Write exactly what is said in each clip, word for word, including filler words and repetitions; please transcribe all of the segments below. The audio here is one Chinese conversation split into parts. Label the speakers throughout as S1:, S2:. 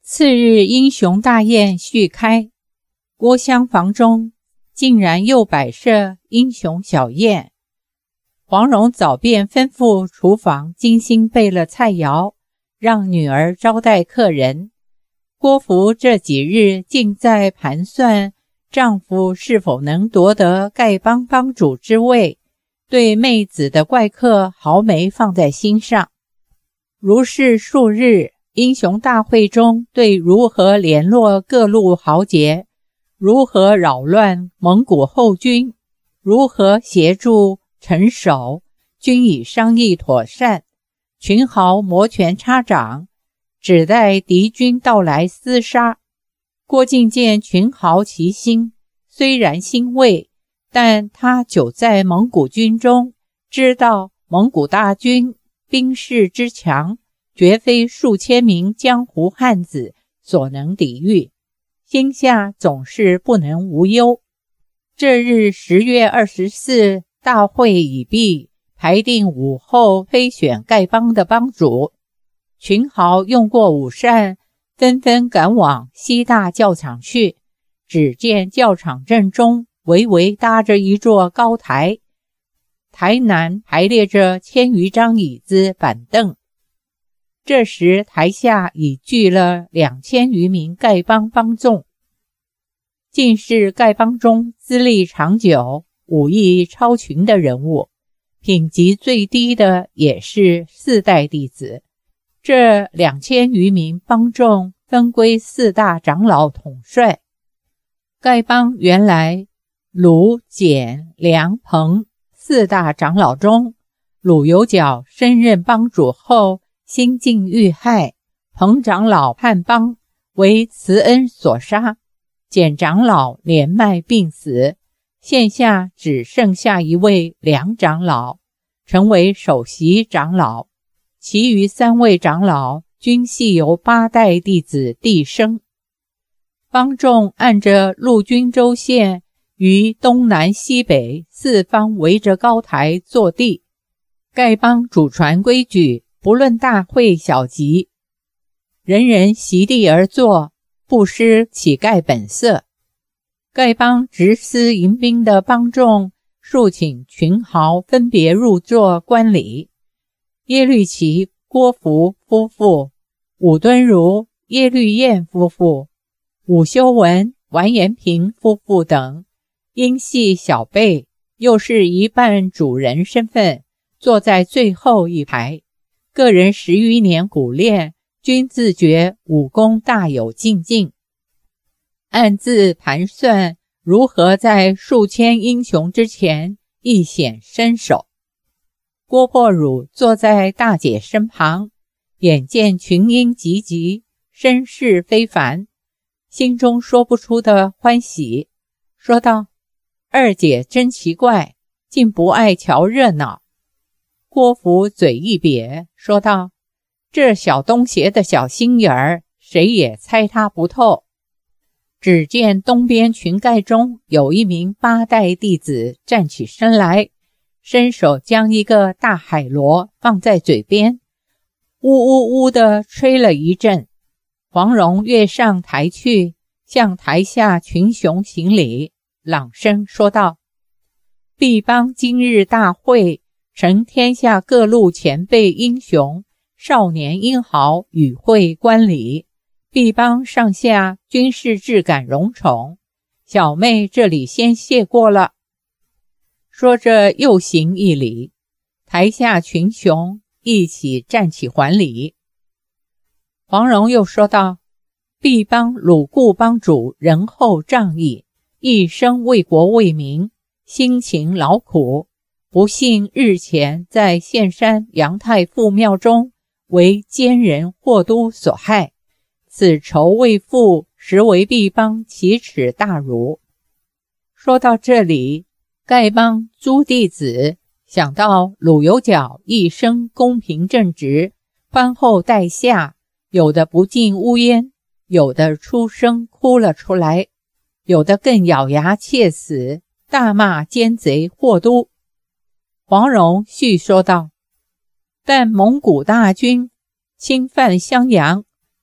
S1: 次日英雄大宴续开，郭厢房中竟然又摆设英雄小宴。黄蓉早便吩咐厨房精心备了菜肴，让女儿招待客人。郭芙这几日竟在盘算丈夫是否能夺得丐帮帮主之位，对妹子的怪客毫没放在心上。如是数日，英雄大会中对如何联络各路豪杰，如何扰乱蒙古后军，如何协助陈守，均已商议妥善。群豪摩拳擦掌，只待敌军到来厮杀。郭靖见群豪齐心，虽然欣慰，但他久在蒙古军中，知道蒙古大军兵势之强，绝非数千名江湖汉子所能抵御，心下总是不能无忧。这日十月二十四，大会已毕，排定午后非选丐帮的帮主。群豪用过午膳，纷纷赶往西大教场去。只见教场正中围围搭着一座高台，台南排列着千余张椅子板凳。这时台下已聚了两千余名丐帮帮众，尽是丐帮中资历长久、武艺超群的人物，品级最低的也是四代弟子。这两千余名帮众分归四大长老统帅。丐帮原来鲁、简、梁、彭四大长老中，鲁有角升任帮主后心境遇害，彭长老叛帮，为慈恩所杀，简长老年迈病死，现下只剩下一位梁长老，成为首席长老，其余三位长老均系由八代弟子递升。帮众按着陆军州县于东南西北四方围着高台坐地。丐帮主传规矩，不论大会小集，人人席地而坐，不失乞丐本色。丐帮执司迎宾的帮众数请群豪分别入座观礼。耶律齐、郭芙夫妇、武敦儒、耶律燕夫妇、武修文、完颜平夫妇等，因系小辈，又是一半主人身份，坐在最后一排。个人十余年苦练，均自觉武功大有进境，暗自盘算如何在数千英雄之前一显身手。郭沫汝坐在大姐身旁，眼见群英济济，声势非凡，心中说不出的欢喜，说道：二姐真奇怪，竟不爱瞧热闹。郭芙嘴一瘪，说道：这小东邪的小心眼儿，谁也猜他不透。只见东边群丐中有一名八代弟子站起身来，伸手将一个大海螺放在嘴边，呜呜呜地吹了一阵。黄蓉跃上台去，向台下群雄行礼，朗声说道：毕帮今日大会，承天下各路前辈英雄、少年英豪与会观礼，毕帮上下均是质感荣宠，小妹这里先谢过了。说着又行一礼，台下群雄一起站起还礼。黄蓉又说道：毕帮鲁固帮主仁厚仗义，一生为国为民，辛勤劳苦，不幸日前在县山杨太傅庙中为奸人霍都所害，此仇未复，实为毕帮奇耻大辱。说到这里，丐帮诸弟子想到鲁有角一生公平正直，宽厚待下，有的不禁呜咽，有的出声哭了出来，有的更咬牙切齿，大骂奸贼霍都。黄蓉续说道：但蒙古大军侵犯襄阳，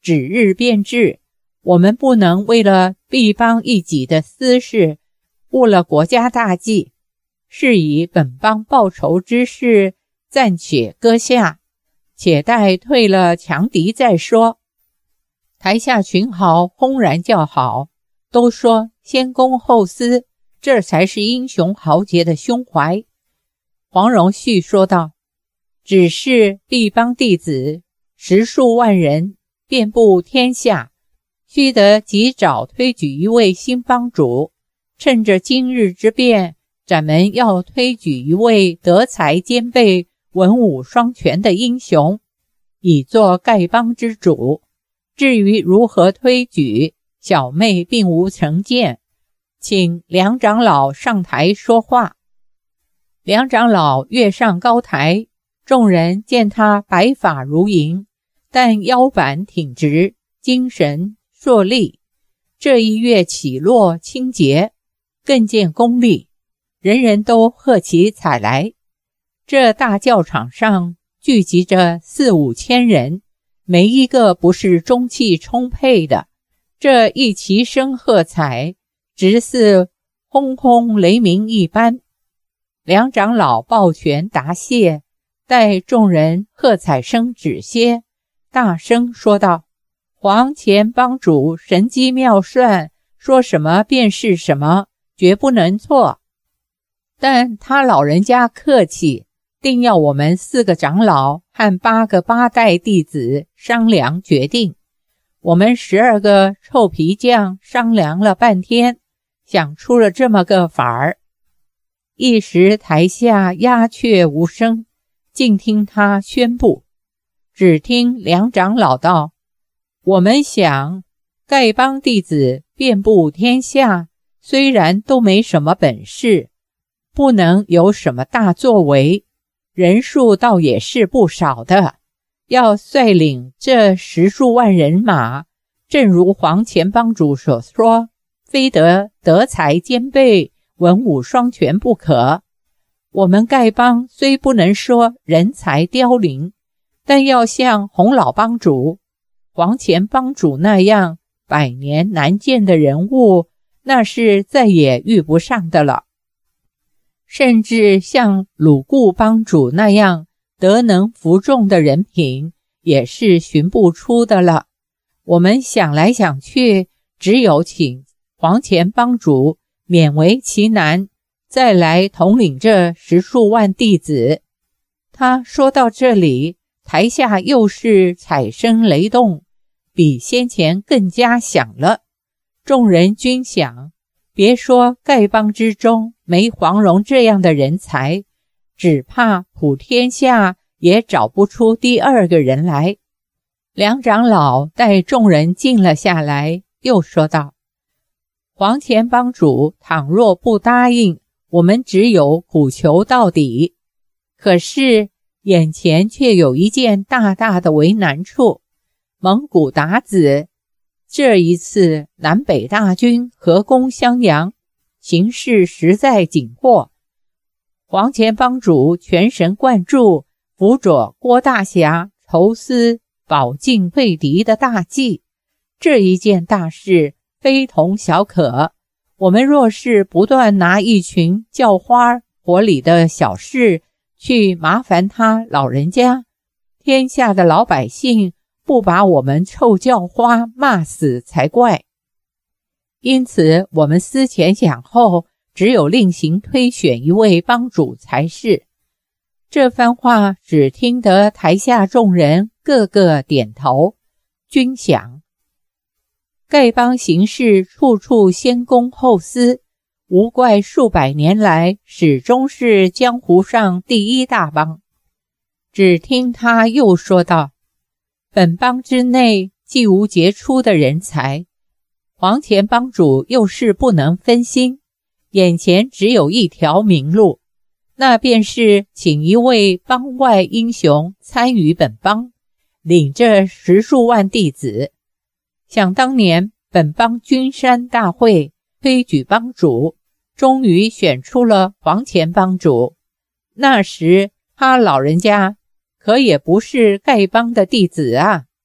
S1: 指日变至，我们不能为了避邦一己的私事误了国家大计，是以本邦报仇之事暂且搁下，且待退了强敌再说。台下群豪轰然叫好，都说先公后私，这才是英雄豪杰的胸怀。黄蓉续说道，只是敝邦弟子十数万人，遍布天下，须得及早推举一位新邦主，趁着今日之变，咱们要推举一位德才兼备、文武双全的英雄，以作丐帮之主。至于如何推举，小妹并无成见，请梁长老上台说话。梁长老跃上高台，众人见他白发如银，但腰板挺直，精神硕丽，这一跃起落清洁，更见功力，人人都喝起彩来。这大教场上聚集着四五千人，没一个不是中气充沛的，这一齐声喝彩，直似轰轰雷鸣一般。梁长老抱拳答谢，待众人喝彩声止歇，大声说道，黄钱帮主神机妙算，说什么便是什么，绝不能错。但他老人家客气，定要我们四个长老和八个八代弟子商量决定。我们十二个臭皮匠商量了半天，想出了这么个法儿。一时台下鸦雀无声，静听他宣布。只听梁长老道，我们想丐帮弟子遍布天下，虽然都没什么本事，不能有什么大作为，人数倒也是不少的，要率领这十数万人马，正如黄钱帮主所说，非得德才兼备，文武双全不可。我们丐帮虽不能说人才凋零，但要像洪老帮主、黄钱帮主那样百年难见的人物，那是再也遇不上的了。甚至像鲁固帮主那样德能服众的人品，也是寻不出的了。我们想来想去，只有请黄钱帮主勉为其难，再来统领这十数万弟子。他说到这里，台下又是彩声雷动，比先前更加响了。众人均想，别说丐帮之中没黄蓉这样的人才，只怕普天下也找不出第二个人来。梁长老带众人静了下来，又说道，黄钱帮主倘若不答应，我们只有苦求到底。可是眼前却有一件大大的为难处，蒙古鞑子这一次南北大军合攻襄阳，形势实在紧迫。黄钱帮主全神贯注，辅佐郭大侠筹思保境退敌的大计，这一件大事非同小可。我们若是不断拿一群叫花火里的小事去麻烦他老人家，天下的老百姓不把我们臭叫花骂死才怪。因此我们思前想后，只有另行推选一位帮主才是。这番话只听得台下众人个个点头，均想丐帮行事处处先公后私，无怪数百年来始终是江湖上第一大帮。只听他又说道，本帮之内既无杰出的人才，黄钱帮主又是不能分心，眼前只有一条明路，那便是请一位帮外英雄参与本帮，领这十数万弟子。想当年本帮君山大会推举帮主，终于选出了黄钱帮主。那时他老人家可也不是丐帮的弟子啊。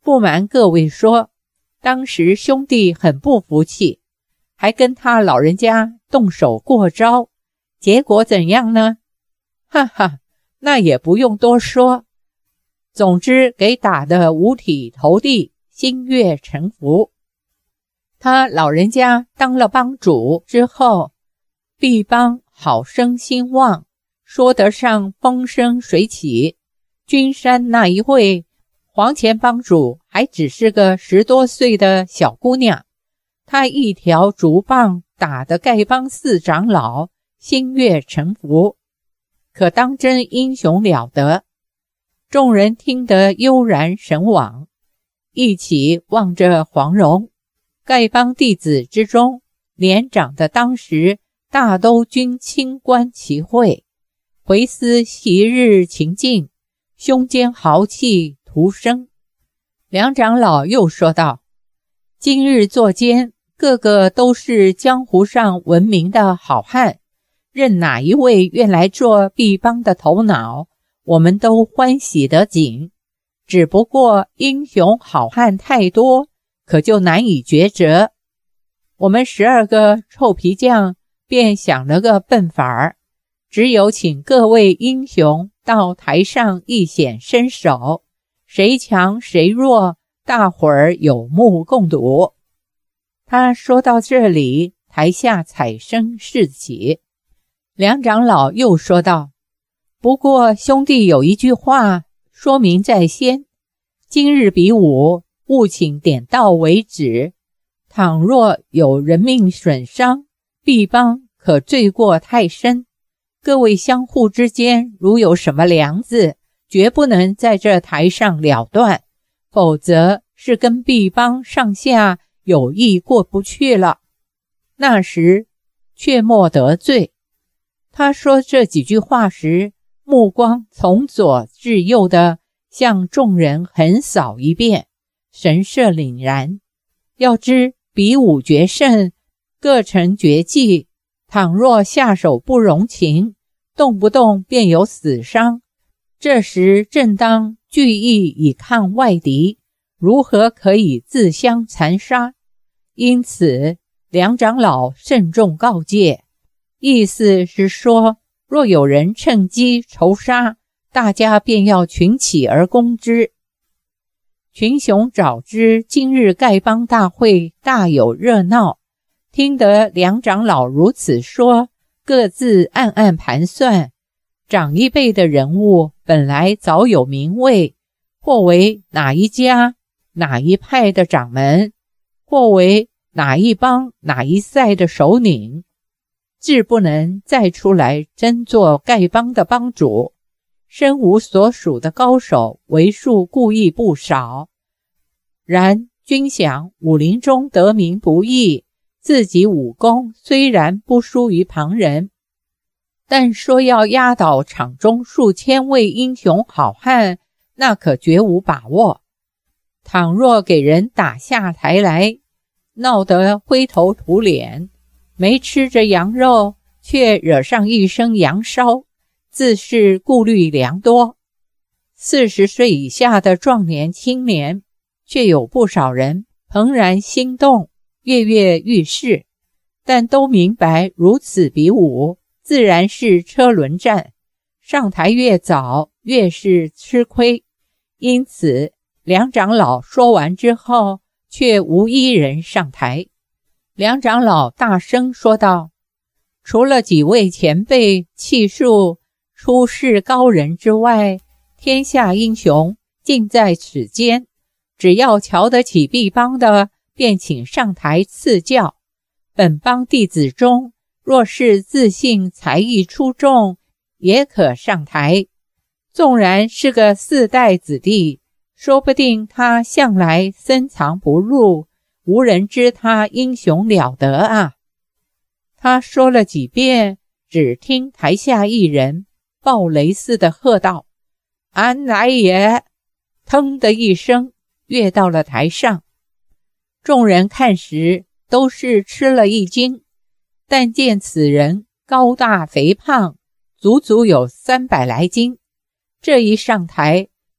S1: 不瞒各位说，当时兄弟很不服气，还跟他老人家动手过招，结果怎样呢？哈哈，那也不用多说，总之给打得五体投地，心悦诚服。他老人家当了帮主之后，毕帮好生兴旺，说得上风生水起。君山那一会，黄钱帮主还只是个十多岁的小姑娘，她一条竹棒打得丐帮四长老心悦诚服，可当真英雄了得。众人听得悠然神往，一起望着黄蓉。丐帮弟子之中，年长的当时大都均清官齐会，回思昔日情境，胸间豪气徒生。梁长老又说道，今日作监，个个都是江湖上闻名的好汉，任哪一位愿来做毕帮的头脑，我们都欢喜得紧。只不过英雄好汉太多，可就难以抉择。我们十二个臭皮匠便想了个笨法儿，只有请各位英雄到台上一显身手，谁强谁弱，大伙儿有目共睹。他说到这里，台下彩声四起。梁长老又说道，不过兄弟有一句话说明在先，今日比武，务请点到为止。倘若有人命损伤，毕帮可罪过太深。各位相互之间如有什么梁子，绝不能在这台上了断，否则是跟毕帮上下有意过不去了，那时却莫得罪。他说这几句话时，目光从左至右的向众人横扫一遍，神色凛然。要知比武决胜，各成绝技，倘若下手不容情，动不动便有死伤。这时正当聚义以抗外敌，如何可以自相残杀？因此梁长老慎重告诫，意思是说，若有人趁机仇杀，大家便要群起而攻之。群雄早知今日丐帮大会大有热闹，听得梁长老如此说，各自暗暗盘算，长一辈的人物本来早有名位，或为哪一家哪一派的掌门，或为哪一帮哪一赛的首领，自不能再出来争做丐帮的帮主。身无所属的高手为数故意不少，然均想武林中得名不易，自己武功虽然不输于旁人，但说要压倒场中数千位英雄好汉，那可绝无把握。倘若给人打下台来，闹得灰头土脸，没吃着羊肉，却惹上一身羊烧，自是顾虑良多。四十岁以下的壮年青年，却有不少人怦然心动，跃跃欲试，但都明白如此比武自然是车轮战，上台越早越是吃亏。因此梁长老说完之后，却无一人上台。梁长老大声说道，除了几位前辈气数出世高人之外，天下英雄尽在此间，只要瞧得起毕帮的，便请上台赐教。本帮弟子中，若是自信才艺出众，也可上台。纵然是个四代子弟，说不定他向来深藏不露，无人知他英雄了得啊。他说了几遍，只听台下一人暴雷似的喝道，俺来也！腾的一声跃到了台上。众人看时都是吃了一惊，但见此人高大肥胖，足足有三百来斤，这一上台，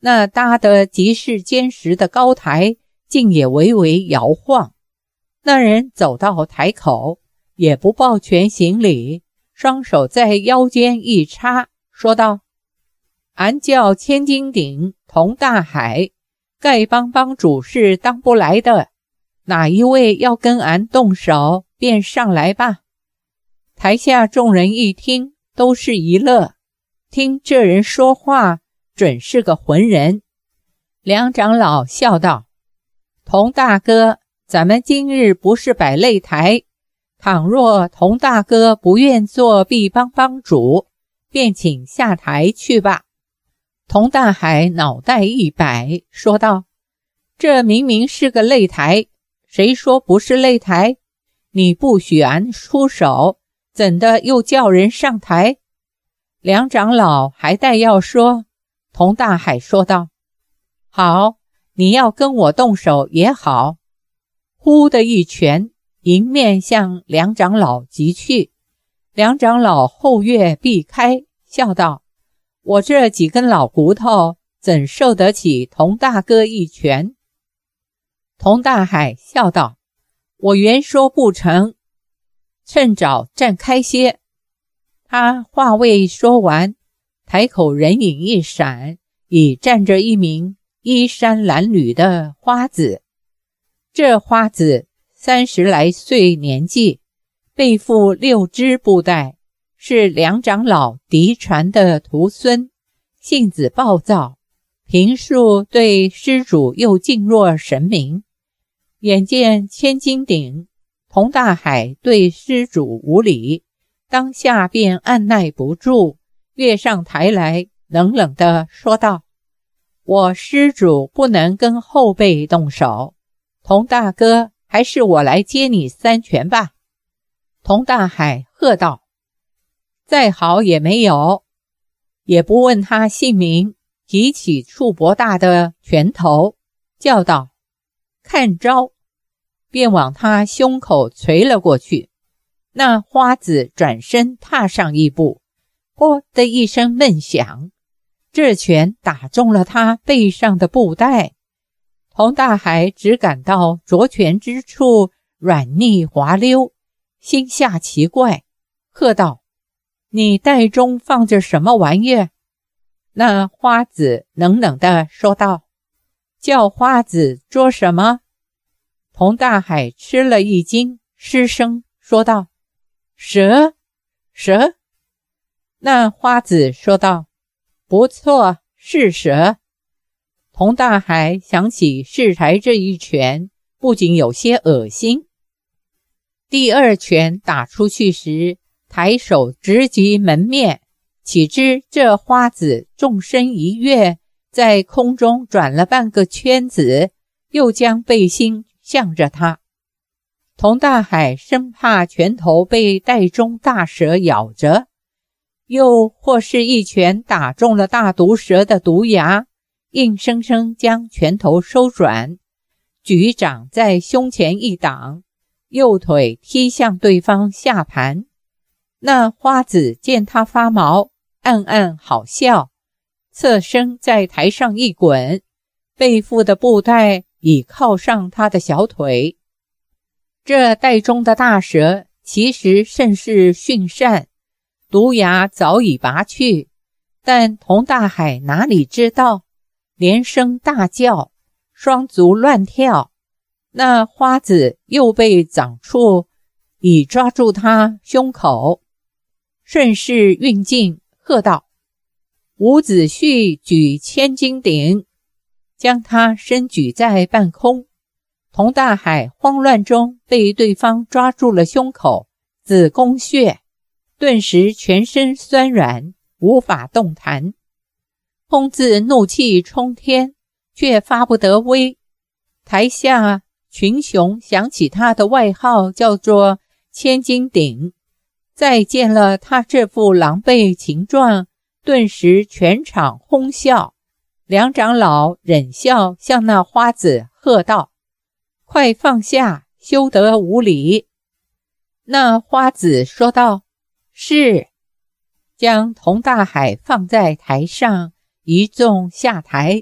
S1: 那搭得极是坚实的高台竟也微微摇晃。那人走到台口，也不抱拳行礼，双手在腰间一插，说道：俺叫千斤顶佟大海，丐帮帮主是当不来的，哪一位要跟俺动手，便上来吧。台下众人一听，都是一乐，听这人说话准是个浑人。梁长老笑道：佟大哥，咱们今日不是摆擂台，倘若佟大哥不愿做丐帮帮主，便请下台去吧。佟大海脑袋一摆，说道：这明明是个擂台，谁说不是擂台？你不许俺出手，怎的又叫人上台？梁长老还待要说，佟大海说道：好，你要跟我动手也好。呼的一拳迎面向梁长老击去，梁长老后跃避开，笑道：我这几根老骨头怎受得起佟大哥一拳？佟大海笑道：我原说不成，趁早站开些。他话未说完，台口人影一闪，已站着一名衣衫褴褛的花子。这花子三十来岁年纪，背负六支布袋，是梁长老嫡传的徒孙，性子暴躁，平素对施主又敬若神明。眼见千斤顶佟大海对施主无礼，当下便按耐不住，跃上台来，冷冷地说道：我施主不能跟后辈动手，佟大哥，还是我来接你三拳吧。佟大海喝道：再好也没有，也不问他姓名，提起触脖大的拳头，叫道：看招！便往他胸口捶了过去。那花子转身踏上一步，啵的一声闷响，这拳打中了他背上的布带。佟大海只感到着拳之处软腻滑溜，心下奇怪，喝道：你袋中放着什么玩意儿？那花子冷冷地说道：叫花子捉什么？佟大海吃了一惊，失声说道：蛇，蛇。那花子说道：不错，是蛇。佟大海想起试台这一拳，不仅有些恶心。第二拳打出去时，抬手直击门面，岂知这花子纵身一跃，在空中转了半个圈子，又将背心向着他。佟大海生怕拳头被袋中大蛇咬着，又或是一拳打中了大毒蛇的毒牙，硬生生将拳头收转，举掌在胸前一挡，右腿踢向对方下盘。那花子见他发毛，暗暗好笑，侧身在台上一滚，背负的布袋已靠上他的小腿。这袋中的大蛇其实甚是驯善，毒牙早已拔去，但佟大海哪里知道，连声大叫，双足乱跳。那花子右背掌处已抓住他胸口，顺势运劲，喝道：伍子胥举千斤顶，将他伸举在半空。佟大海慌乱中被对方抓住了胸口子宫穴，顿时全身酸软，无法动弹。空自怒气冲天，却发不得威。台下群雄想起他的外号叫做千斤顶，再见了他这副狼狈情状，顿时全场哄笑。梁长老忍笑向那花子喝道：快放下，休得无礼。那花子说道：是。将佟大海放在台上，一纵下台，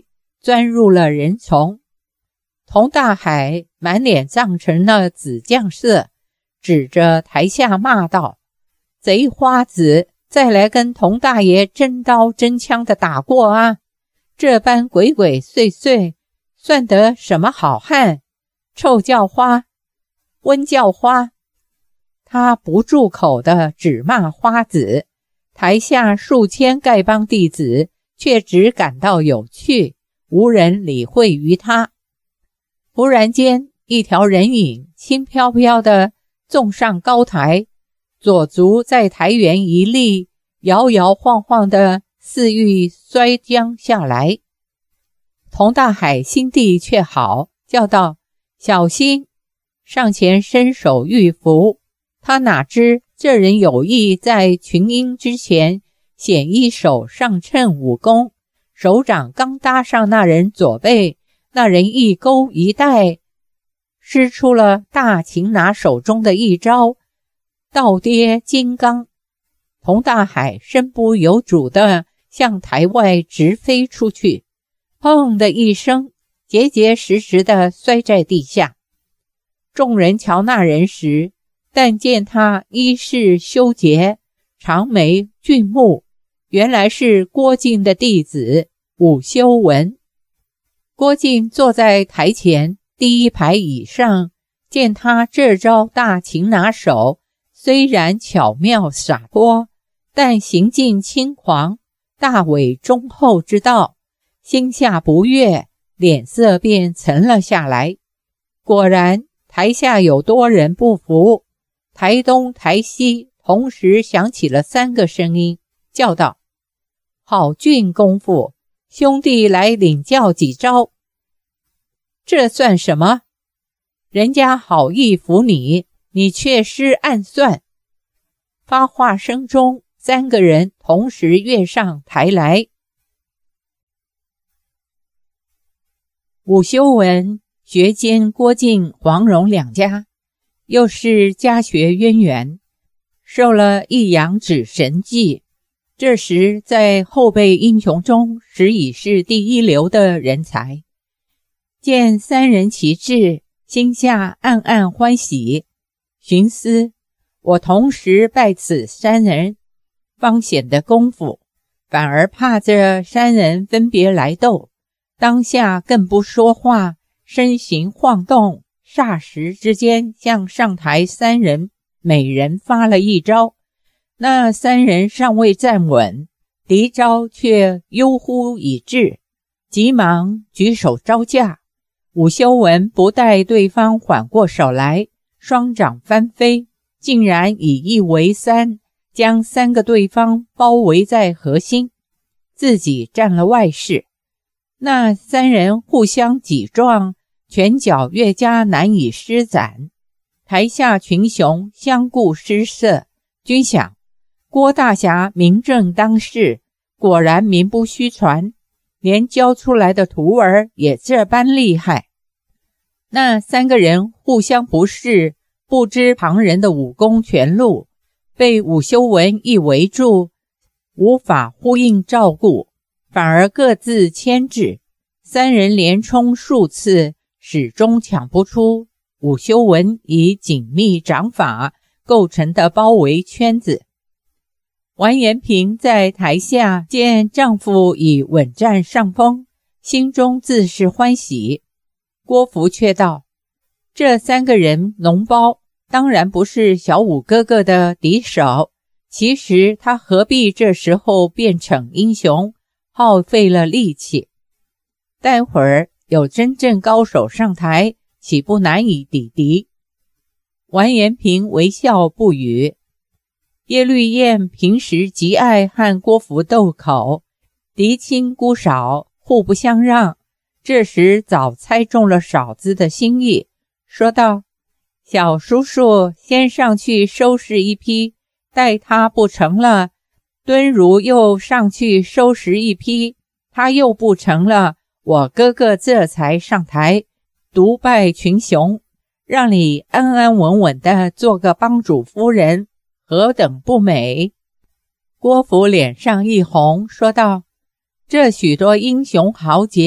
S1: 钻入了人丛。佟大海满脸涨成了紫绛色，指着台下骂道：贼花子，再来跟佟大爷真刀真枪的打过啊！这般鬼鬼祟祟，算得什么好汉？臭叫花，温叫花。他不住口地指骂花子，台下数千丐帮弟子却只感到有趣，无人理会于他。忽然间，一条人影轻飘飘地纵上高台，左足在台缘一立，摇摇晃晃地似欲摔将下来。佟大海心地却好，叫道：小心！上前伸手欲扶，他哪知这人有意在群英之前显一手上乘武功，手掌刚搭上那人左背，那人一勾一带，施出了大擒拿手中的一招倒跌金刚。佟大海身不由主地向台外直飞出去，砰的一声，结结实实地摔在地下。众人瞧那人时，但见他衣饰修洁，长眉俊目，原来是郭靖的弟子武修文。郭靖坐在台前第一排以上，见他这招大擒拿手虽然巧妙洒脱，但行径轻狂，大伪忠厚之道，心下不悦，脸色便沉了下来。果然台下有多人不服，台东台西同时响起了三个声音，叫道：好俊功夫，兄弟来领教几招。这算什么？人家好意服你，你却施暗算。发话声中，三个人同时跃上台来。武修文学监郭靖、黄蓉两家，又是家学渊源，受了一阳指神技，这时在后辈英雄中实已是第一流的人才。见三人齐至，心下暗暗欢喜，寻思我同时拜此三人，方显得功夫，反而怕这三人分别来斗，当下更不说话，身形晃动，霎时之间向上台三人每人发了一招。那三人尚未站稳，敌招却悠忽已至，急忙举手招架。武修文不待对方缓过手来，双掌翻飞，竟然以一为三，将三个对方包围在核心，自己占了外势。那三人互相挤撞，拳脚越加难以施展，台下群雄相顾失色，均想郭大侠名正当世，果然名不虚传，连教出来的徒儿也这般厉害。那三个人互相不视，不知旁人的武功全露，被武修文一围住，无法呼应照顾，反而各自牵制，三人连冲数次，始终抢不出武修文以紧密掌法构成的包围圈子。完颜萍在台下见丈夫已稳占上风，心中自是欢喜。郭芙却道：这三个人脓包，当然不是小武哥哥的敌手，其实他何必这时候变逞英雄，耗费了力气。待会儿有真正高手上台，岂不难以抵敌？完颜萍微笑不语。叶绿燕平时极爱和郭芙斗口，嫡亲姑嫂，互不相让，这时早猜中了嫂子的心意，说道：小叔叔先上去收拾一批，待他不成了，敦如又上去收拾一批，他又不成了，我哥哥这才上台独拜群雄，让你安安稳稳的做个帮主夫人，何等不美？郭芙脸上一红，说道：这许多英雄豪杰，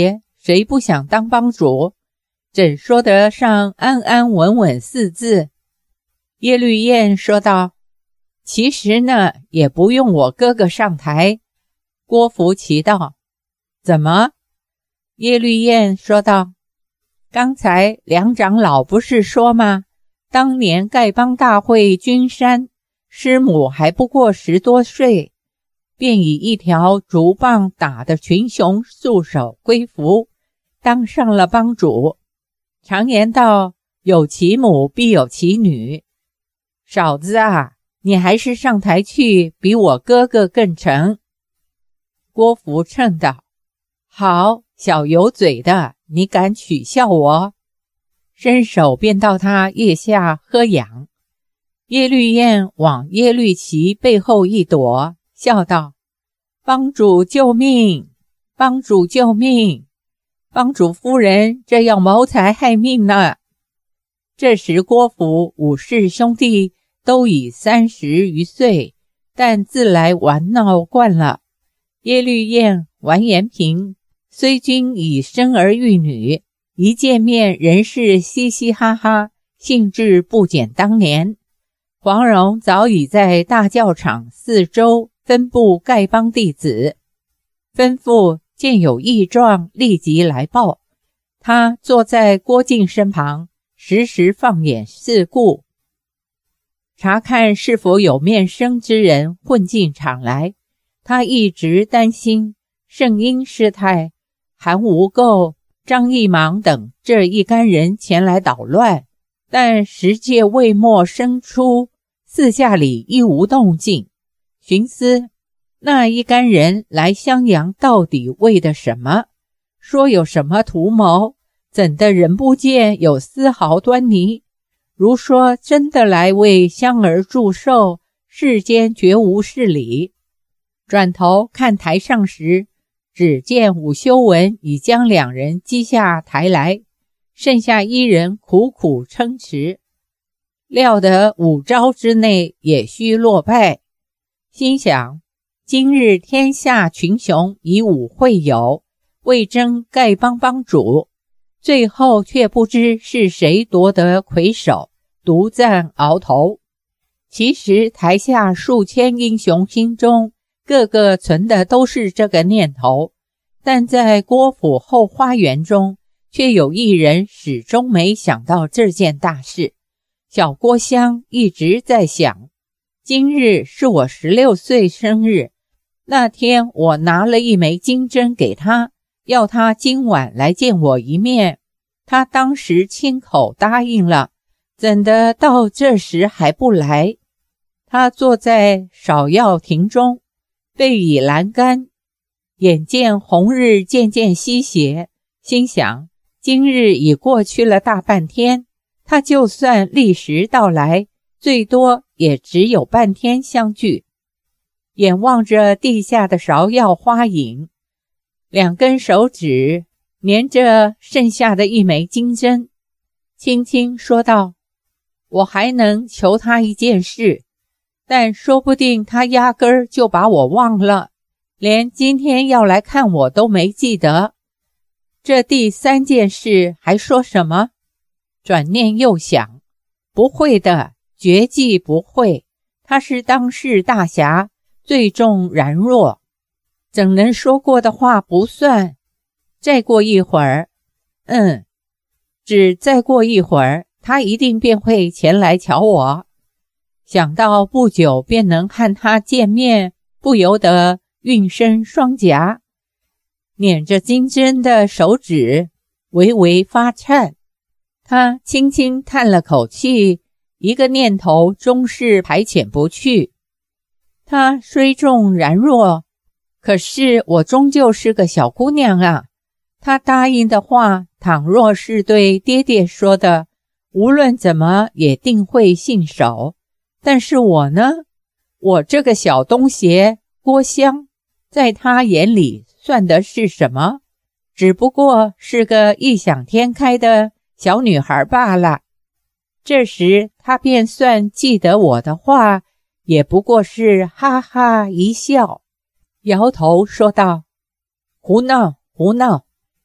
S1: 谁不想当帮主？怎说得上安安稳稳四字？耶律燕说道，其实呢，也不用我哥哥上台。郭福奇道，怎么？耶律燕说道，刚才梁长老不是说吗？当年丐帮大会君山，师母还不过十多岁，便以一条竹棒打得群雄束手归服，当上了帮主。常言道，有其母必有其女。嫂子啊，你还是上台去，比我哥哥更成。郭福称道，好，小油嘴的，你敢取笑我？伸手便到他腋下喝痒。耶律燕往耶律齐背后一躲，笑道，帮主救命，帮主救命，帮主夫人这要谋财害命呢。这时郭福五世兄弟都已三十余岁，但自来玩闹惯了。耶律燕、完颜平虽均已生儿育女，一见面仍是嘻嘻哈哈，兴致不减当年。黄蓉早已在大教场四周分布丐帮弟子，吩咐见有异状立即来报。他坐在郭靖身旁，时时放眼四顾，查看是否有面生之人混进场来。他一直担心圣婴师太、韩无垢、张义芒等这一干人前来捣乱，但十戒未末生出，四下里一无动静。寻思那一干人来襄阳到底为的什么？说有什么图谋，怎的人不见有丝毫端倪？如说真的来为香儿祝寿，世间绝无是理。转头看台上时，只见武修文已将两人击下台来，剩下一人苦苦撑持，料得五招之内也须落败。心想，今日天下群雄以武会友，为争丐帮帮主，最后却不知是谁夺得魁首，独占鳌头。其实台下数千英雄心中个个存的都是这个念头，但在郭府后花园中，却有一人始终没想到这件大事。小郭襄一直在想，今日是我十六岁生日，那天我拿了一枚金针给他，要他今晚来见我一面，他当时亲口答应了，怎的到这时还不来？他坐在芍药亭中，背倚栏杆，眼见红日渐渐西斜，心想今日已过去了大半天，他就算立时到来，最多也只有半天相聚。眼望着地下的芍药花影，两根手指粘着剩下的一枚金针，轻轻说道，我还能求他一件事，但说不定他压根儿就把我忘了，连今天要来看我都没记得。这第三件事还说什么？转念又想，不会的，绝技不会，他是当世大侠，最重然若，怎能说过的话不算？再过一会儿，嗯，只再过一会儿，他一定便会前来瞧我。想到不久便能和他见面，不由得运伸双颊，捻着金针的手指微微发颤。他轻轻叹了口气，一个念头终是排遣不去。他虽重然若，可是我终究是个小姑娘啊。他答应的话，倘若是对爹爹说的，无论怎么也定会信守。但是我呢，我这个小东邪郭襄，在他眼里算的是什么？只不过是个异想天开的小女孩罢了。这时他便算记得我的话，也不过是哈哈一笑，摇头说道，胡闹胡闹，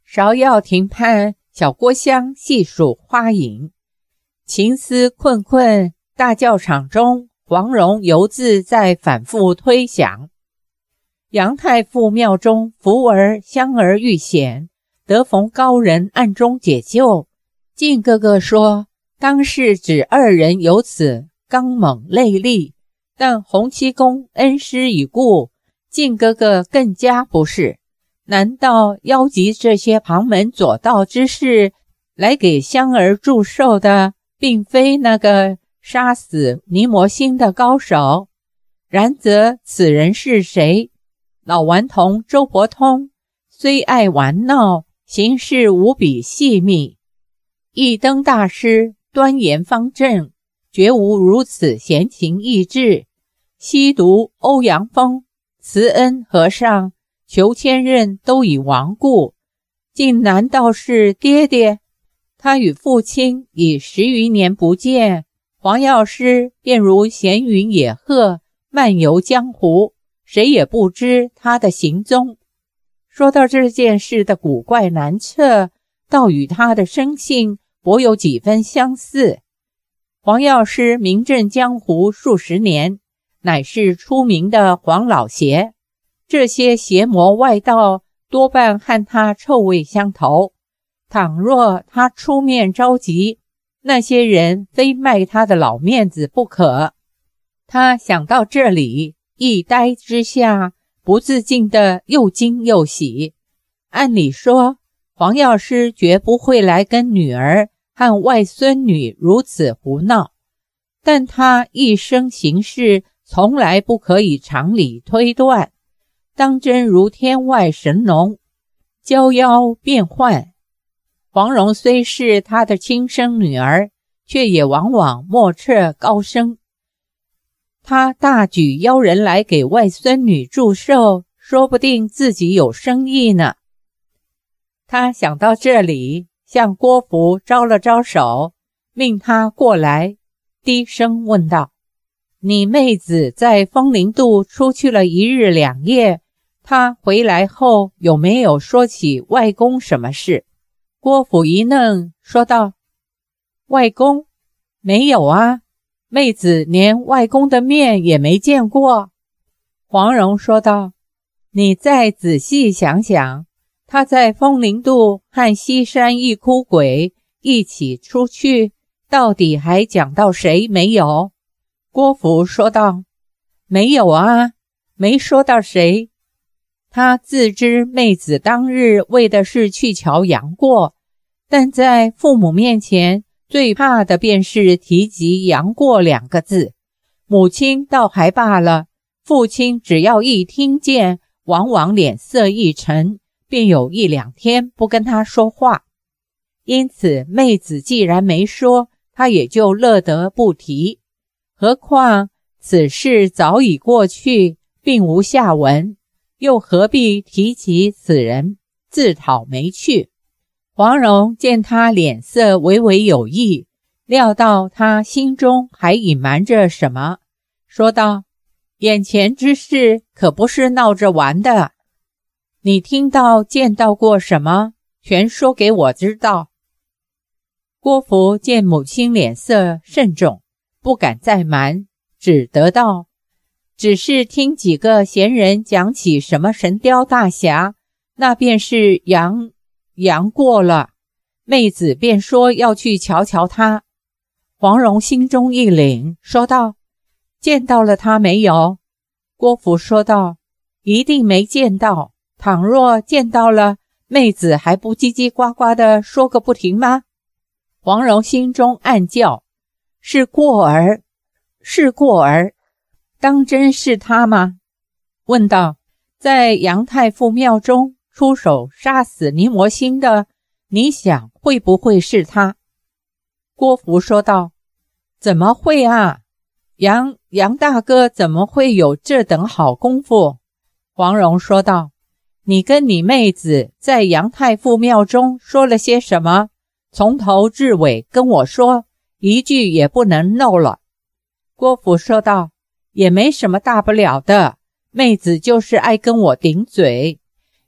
S1: 芍药亭畔，小郭襄细数花影，情思困困。大教场中，黄蓉犹自在反复推想。杨太傅庙中，福儿香儿遇险，得逢高人暗中解救。晋哥哥说，当是指二人有此刚猛锐利，但洪七公恩师已故，晋哥哥更加不是。难道邀集这些旁门左道之事来给香儿祝寿的，并非那个杀死尼摩星的高手？然则此人是谁？老顽童周伯通虽爱玩闹，行事无比细密。一灯大师端严方正，绝无如此闲情逸致。西毒欧阳锋、慈恩和尚、裘千仞都已亡故，竟难道是爹爹？他与父亲已十余年不见，黄药师便如闲云野鹤，漫游江湖，谁也不知他的行踪。说到这件事的古怪难测，倒与他的生性颇有几分相似。黄药师名震江湖数十年，乃是出名的黄老邪。这些邪魔外道多半和他臭味相投，倘若他出面召集，那些人非卖他的老面子不可。他想到这里，一呆之下，不自禁的又惊又喜。按理说，黄药师绝不会来跟女儿和外孙女如此胡闹，但他一生行事从来不可以常理推断，当真如天外神龙，交妖变幻。黄蓉虽是他的亲生女儿，却也往往莫测高深。他大举邀人来给外孙女祝寿，说不定自己有生意呢。他想到这里，向郭芙招了招手，命他过来，低声问道：你妹子在风陵渡出去了一日两夜，她回来后有没有说起外公什么事？郭芙一愣，说道：外公？没有啊，妹子连外公的面也没见过。黄蓉说道：你再仔细想想，他在风陵渡和西山一哭鬼一起出去，到底还讲到谁没有？郭芙说道：没有啊，没说到谁。他自知妹子当日为的是去瞧杨过，但在父母面前最怕的便是提及杨过两个字。母亲倒还罢了，父亲只要一听见，往往脸色一沉，便有一两天不跟他说话。因此妹子既然没说，他也就乐得不提。何况此事早已过去，并无下文，又何必提起此人，自讨没趣。黄蓉见他脸色微微有异，料到他心中还隐瞒着什么，说道：眼前之事可不是闹着玩的，你听到见到过什么，全说给我知道。郭芙见母亲脸色慎重，不敢再瞒，只得道：只是听几个闲人讲起什么神雕大侠，那便是杨杨过了，妹子便说要去瞧瞧他。黄蓉心中一凛，说道：见到了他没有？郭芙说道：一定没见到，倘若见到了，妹子还不叽叽呱呱地说个不停吗？黄蓉心中暗叫：是过儿，是过儿，当真是他吗？问道：在杨太傅庙中出手杀死尼摩星的，你想会不会是他？郭芙说道：怎么会啊，杨杨大哥怎么会有这等好功夫？黄蓉说道：你跟你妹子在杨太傅庙中说了些什么？从头至尾跟我说，一句也不能漏了。郭芙说道：也没什么大不了的，妹子就是爱跟我顶嘴，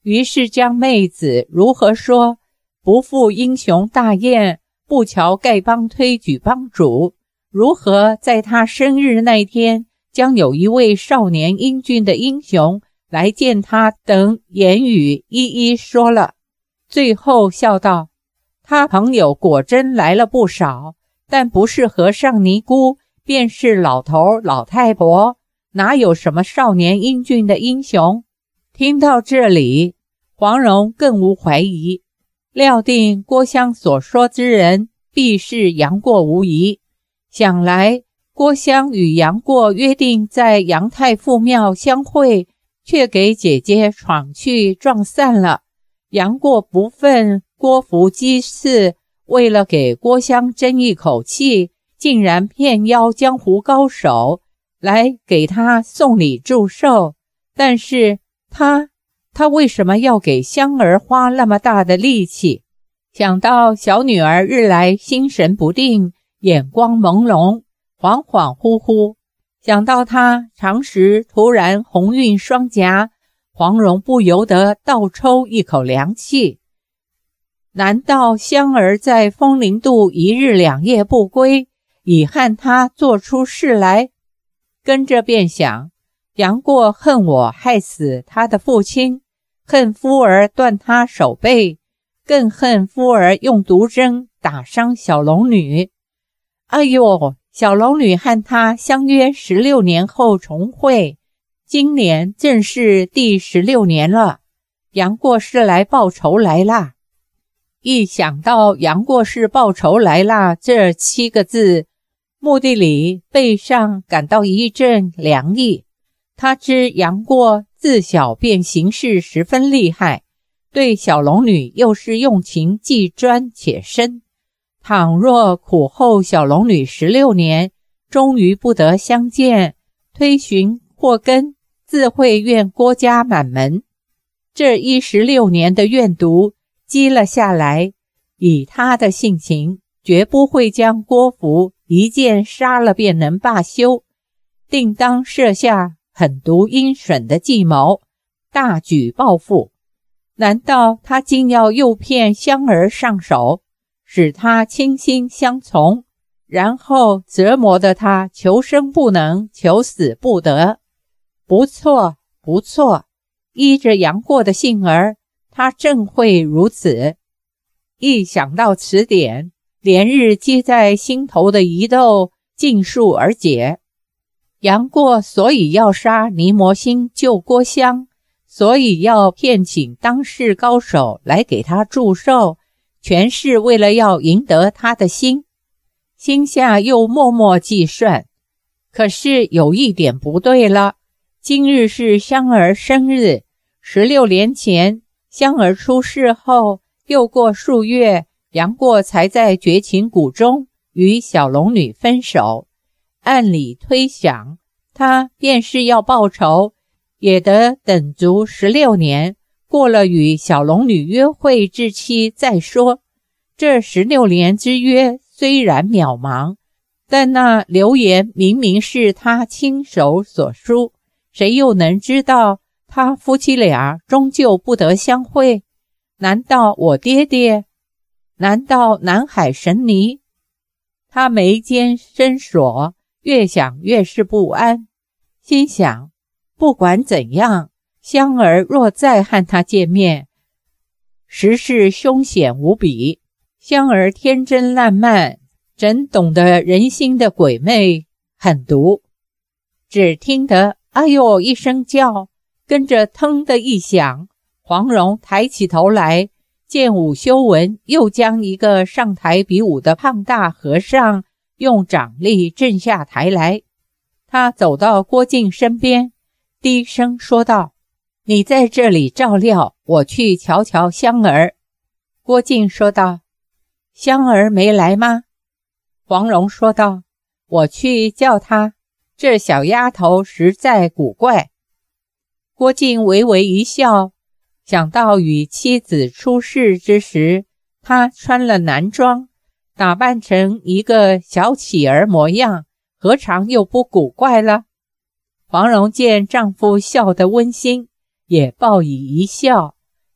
S1: 于是将妹子如何说不负英雄大宴，不瞧丐帮推举帮主，如何在他生日那天将有一位少年英俊的英雄来见他等言语一一说了。最后笑道，他朋友果真来了不少，但不是和尚尼姑，便是老头老太婆，哪有什么少年英俊的英雄。听到这里，黄蓉更无怀疑，料定郭襄所说之人必是杨过无疑。想来郭襄与杨过约定在杨太傅庙相会，却给姐姐闯去撞散了。杨过不忿郭芙讥刺，为了给郭襄争一口气，竟然骗邀江湖高手来给他送礼祝寿。但是他他为什么要给香儿花那么大的力气？想到小女儿日来心神不定，眼光朦胧，恍恍惚惚，想到她常时突然红晕双颊，黄蓉不由得倒抽一口凉气。难道香儿在风陵渡一日两夜不归，已和她做出事来？跟着便想，杨过恨我害死他的父亲，恨夫儿断他手背，更恨夫儿用毒针打伤小龙女。哎呦，小龙女和他相约十六年后重会，今年正是第十六年了。杨过是来报仇来啦。一想到杨过是报仇来啦这七个字，墓地里背上感到一阵凉意。他知杨过自小便行事十分厉害，对小龙女又是用情既专且深。倘若苦候小龙女十六年，终于不得相见，推寻祸根，自会怨郭家满门。这一十六年的怨毒积了下来，以他的性情，绝不会将郭芙一剑杀了便能罢休，定当设下狠毒阴损的计谋，大举报复。难道他竟要诱骗香儿上手，使他倾心相从，然后折磨得他求生不能，求死不得？不错，不错，依着杨过的性儿，他正会如此。一想到此点，连日积在心头的疑窦尽数而解。杨过所以要杀尼摩星救郭襄，所以要骗请当世高手来给他祝寿，全是为了要赢得他的心。心下又默默计算，可是有一点不对了。今日是香儿生日，十六年前香儿出事后，又过数月，杨过才在绝情谷中与小龙女分手。按理推想，他便是要报仇，也得等足十六年，过了与小龙女约会之期再说。这十六年之约虽然渺茫，但那流言明明是他亲手所书，谁又能知道他夫妻俩终究不得相会？难道我爹爹？难道南海神尼？他眉间深锁，越想越是不安，心想，不管怎样，香儿若再和他见面，实是凶险无比。香儿天真烂漫，怎懂得人心的鬼魅狠毒。只听得哎呦一声叫，跟着腾的一响，黄蓉抬起头来，见武修文又将一个上台比武的胖大和尚用掌力震下台来。他走到郭靖身边，低声说道，你在这里照料，我去瞧瞧香儿。郭靖说道，香儿没来吗？黄蓉说道，我去叫她，这小丫头实在古怪。郭靖微微一笑，想到与妻子出事之时，他穿了男装，打扮成一个小乞儿模样，何尝又不古怪了？黄蓉见丈夫笑得温馨，也报以一笑，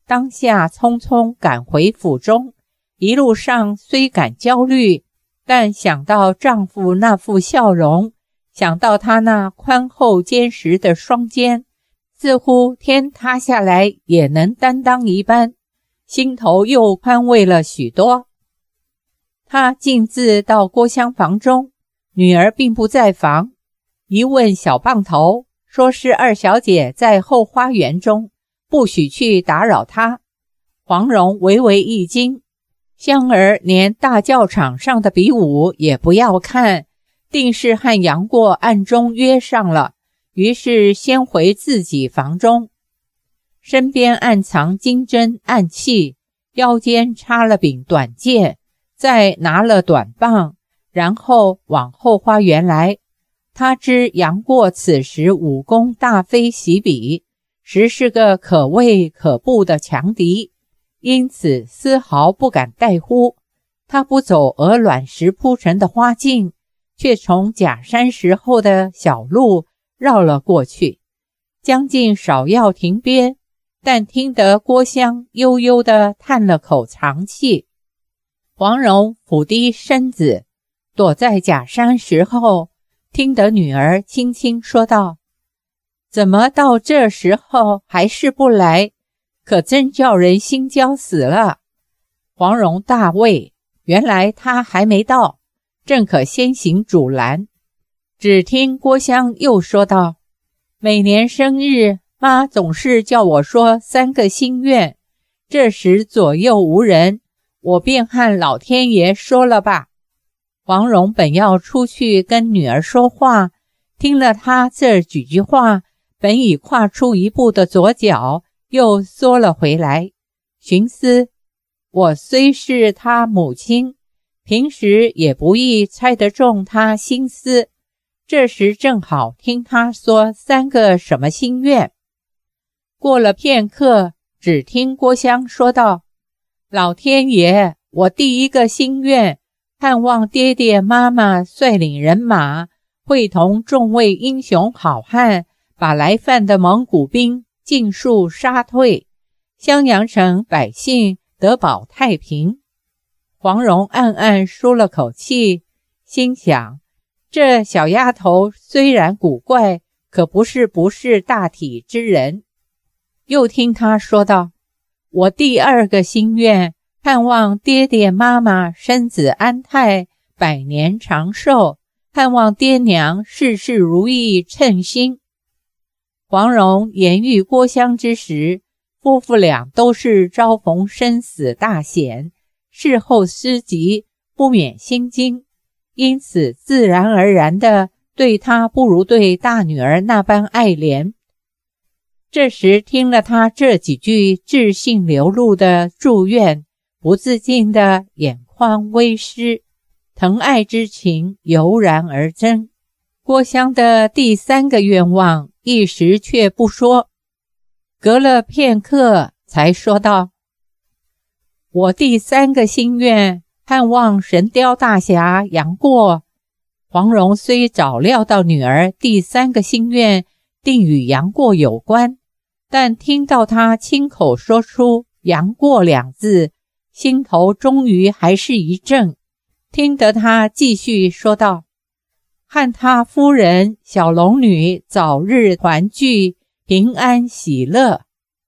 S1: 当下匆匆赶回府中，一路上虽感焦虑，但想到丈夫那副笑容，想到他那宽厚坚实的双肩，似乎天塌下来也能担当一般，心头又宽慰了许多。他径自到郭厢房中，女儿并不在房，一问小棒头，说是二小姐在后花园中，不许去打扰她。黄蓉微微一惊，香儿连大教场上的比武也不要看，定是和杨过暗中约上了，于是先回自己房中，身边暗藏金针暗器，腰间插了柄短剑，再拿了短棒，然后往后花园来。他知杨过此时武功大非昔比，实是个可畏可怖的强敌，因此丝毫不敢怠忽。他不走鹅卵石铺成的花径，却从假山石后的小路绕了过去，将近少要停边，但听得郭襄悠悠地叹了口长气。黄蓉俯低身子，躲在假山石后，听得女儿轻轻说道：怎么到这时候还是不来，可真叫人心焦死了。黄蓉大畏，原来他还没到，正可先行阻拦。只听郭襄又说道：每年生日，妈总是叫我说三个心愿，这时左右无人，我便和老天爷说了吧。黄蓉本要出去跟女儿说话，听了她这几句话，本已跨出一步的左脚又缩了回来，寻思我虽是她母亲，平时也不易猜得中她心思，这时正好听她说三个什么心愿。过了片刻，只听郭襄说道：老天爷，我第一个心愿，盼望爹爹妈妈率领人马，会同众位英雄好汉，把来犯的蒙古兵尽数杀退，襄阳城百姓得保太平。黄蓉暗暗舒了口气，心想这小丫头虽然古怪，可不是不是大体之人。又听她说道：我第二个心愿，盼望爹爹妈妈身子安泰，百年长寿，盼望爹娘事事如意，称心。黄蓉言喻郭襄之时，夫妇俩都是遭逢生死大险，事后思及，不免心惊，因此自然而然的对她不如对大女儿那般爱怜。这时听了她这几句至性流露的祝愿，不自禁的眼眶微湿，疼爱之情油然而增。郭襄的第三个愿望一时却不说，隔了片刻才说道：我第三个心愿，盼望神雕大侠杨过。黄蓉虽早料到女儿第三个心愿定与杨过有关，但听到她亲口说出杨过两字，心头终于还是一震。听得她继续说道：和他夫人小龙女早日团聚，平安喜乐。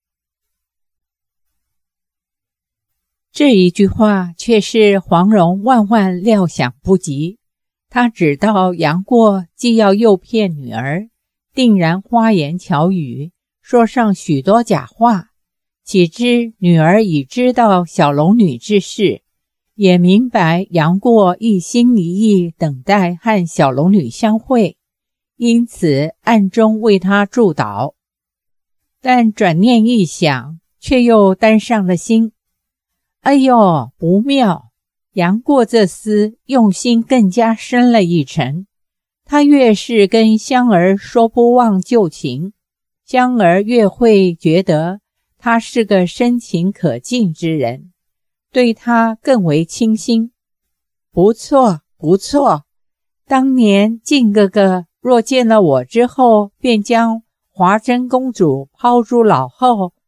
S1: 这一句话却是黄蓉万万料想不及，她知道杨过既要诱骗女儿，定然花言巧语，说上许多假话，岂知女儿已知道小龙女之事，也明白杨过一心一意等待和小龙女相会，因此暗中为她助导。但转念一想，却又担上了心。哎呦，不妙！杨过这厮用心更加深了一层，他越是跟香儿说不忘旧情，香儿越会觉得他是个深情可敬之人，对他更为倾心。不错不错，当年靖哥哥若见了我之后，便将华筝公主抛诸脑后，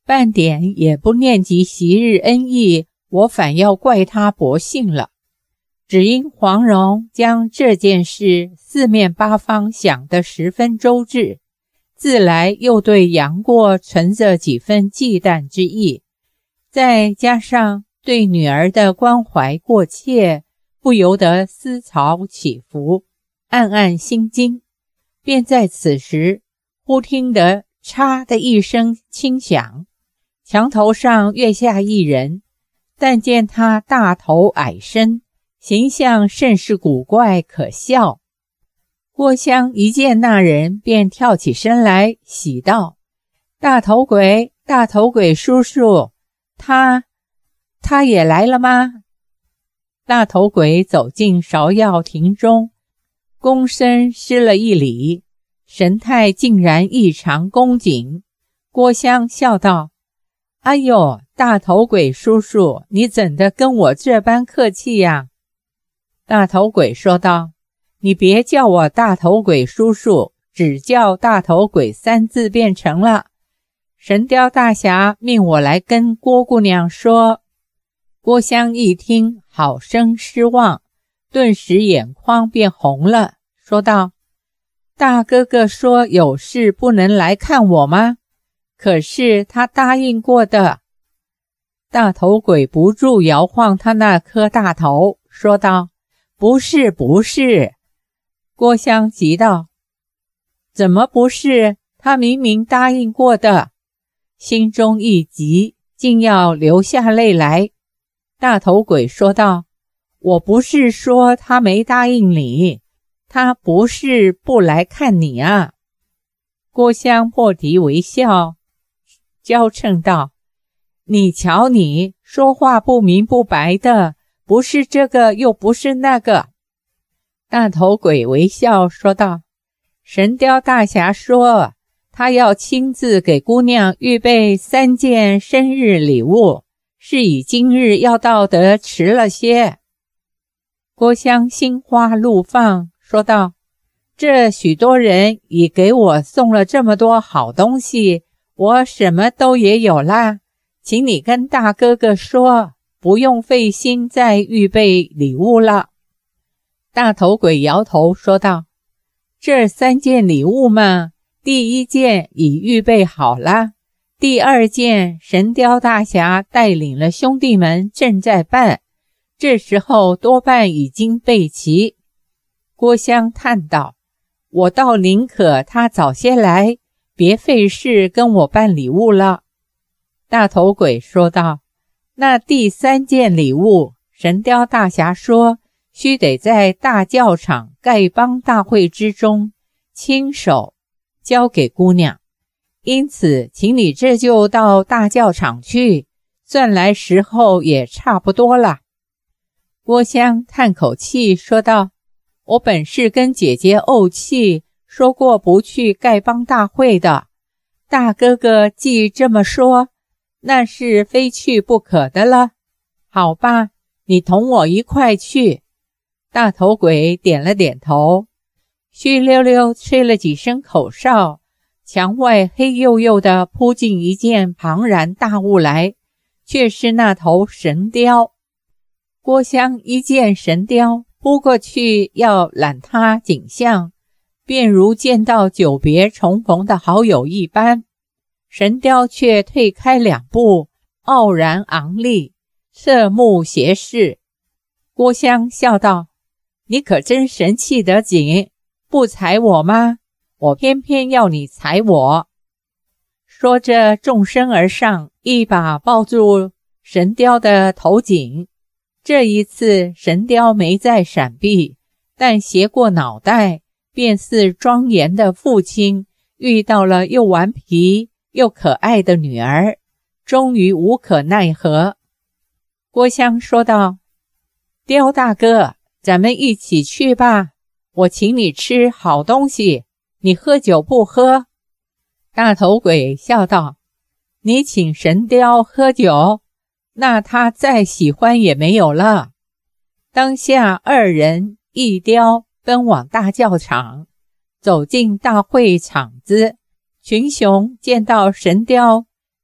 S1: 半点也不念及昔日恩义，我反要怪他薄幸了。只因黄蓉将这件事四面八方想得十分周至，自来又对杨过存着几分忌惮之意，再加上对女儿的关怀过切，不由得思潮起伏，暗暗心惊。便在此时，忽听得嚓的一声轻响，墙头上跃下一人，但见他大头矮身，形象甚是古怪可笑。郭襄一见那人，便跳起身来，喜道：大头鬼，大头鬼叔叔，他他也来了吗？大头鬼走进芍药亭中，躬身施了一礼，神态竟然异常恭谨。郭襄笑道：哎呦，大头鬼叔叔，你怎的跟我这般客气呀？大头鬼说道：你别叫我大头鬼叔叔，只叫大头鬼三字便成了。神雕大侠命我来跟郭姑娘说。郭襄一听，好生失望，顿时眼眶变红了，说道：大哥哥说有事不能来看我吗？可是他答应过的。大头鬼不住摇晃他那颗大头，说道：不是不是。郭襄急道：怎么不是？他明明答应过的。心中一急，竟要流下泪来。大头鬼说道：我不是说他没答应你，他不是不来看你啊。郭襄破涕为笑，娇嗔道：你瞧你说话不明不白的，不是这个又不是那个。大头鬼微笑说道：神雕大侠说他要亲自给姑娘预备三件生日礼物，是以今日要到得迟了些。郭襄心花怒放，说道：这许多人已给我送了这么多好东西，我什么都也有啦，请你跟大哥哥说，不用费心再预备礼物了。大头鬼摇头说道：这三件礼物嘛，第一件已预备好了，第二件神雕大侠带领了兄弟们正在办，这时候多半已经备齐。郭襄叹道：我倒宁可他早些来，别费事跟我办礼物了。大头鬼说道：那第三件礼物，神雕大侠说须得在大教场丐帮大会之中亲手交给姑娘，因此请你这就到大教场去，算来时候也差不多了。郭襄叹口气说道：我本是跟姐姐怄气，说过不去丐帮大会的，大哥哥既这么说，那是非去不可的了。好吧，你同我一块去。大头鬼点了点头，虚溜溜吹了几声口哨，墙外黑黝黝地扑进一件庞然大物来，却是那头神雕。郭襄一见神雕扑过去要揽他颈项，便如见到久别重逢的好友一般，神雕却退开两步，傲然昂立，侧目斜视。郭襄笑道：你可真神气得紧，不踩我吗？我偏偏要你踩我。说着纵身而上，一把抱住神雕的头颈。这一次神雕没再闪避，但斜过脑袋，便似庄严的父亲遇到了又顽皮又可爱的女儿，终于无可奈何。郭襄说道：雕大哥，咱们一起去吧，我请你吃好东西，你喝酒不喝？大头鬼笑道：你请神雕喝酒，那他再喜欢也没有了。当下二人一雕奔往大教场，走进大会场子，群雄见到神雕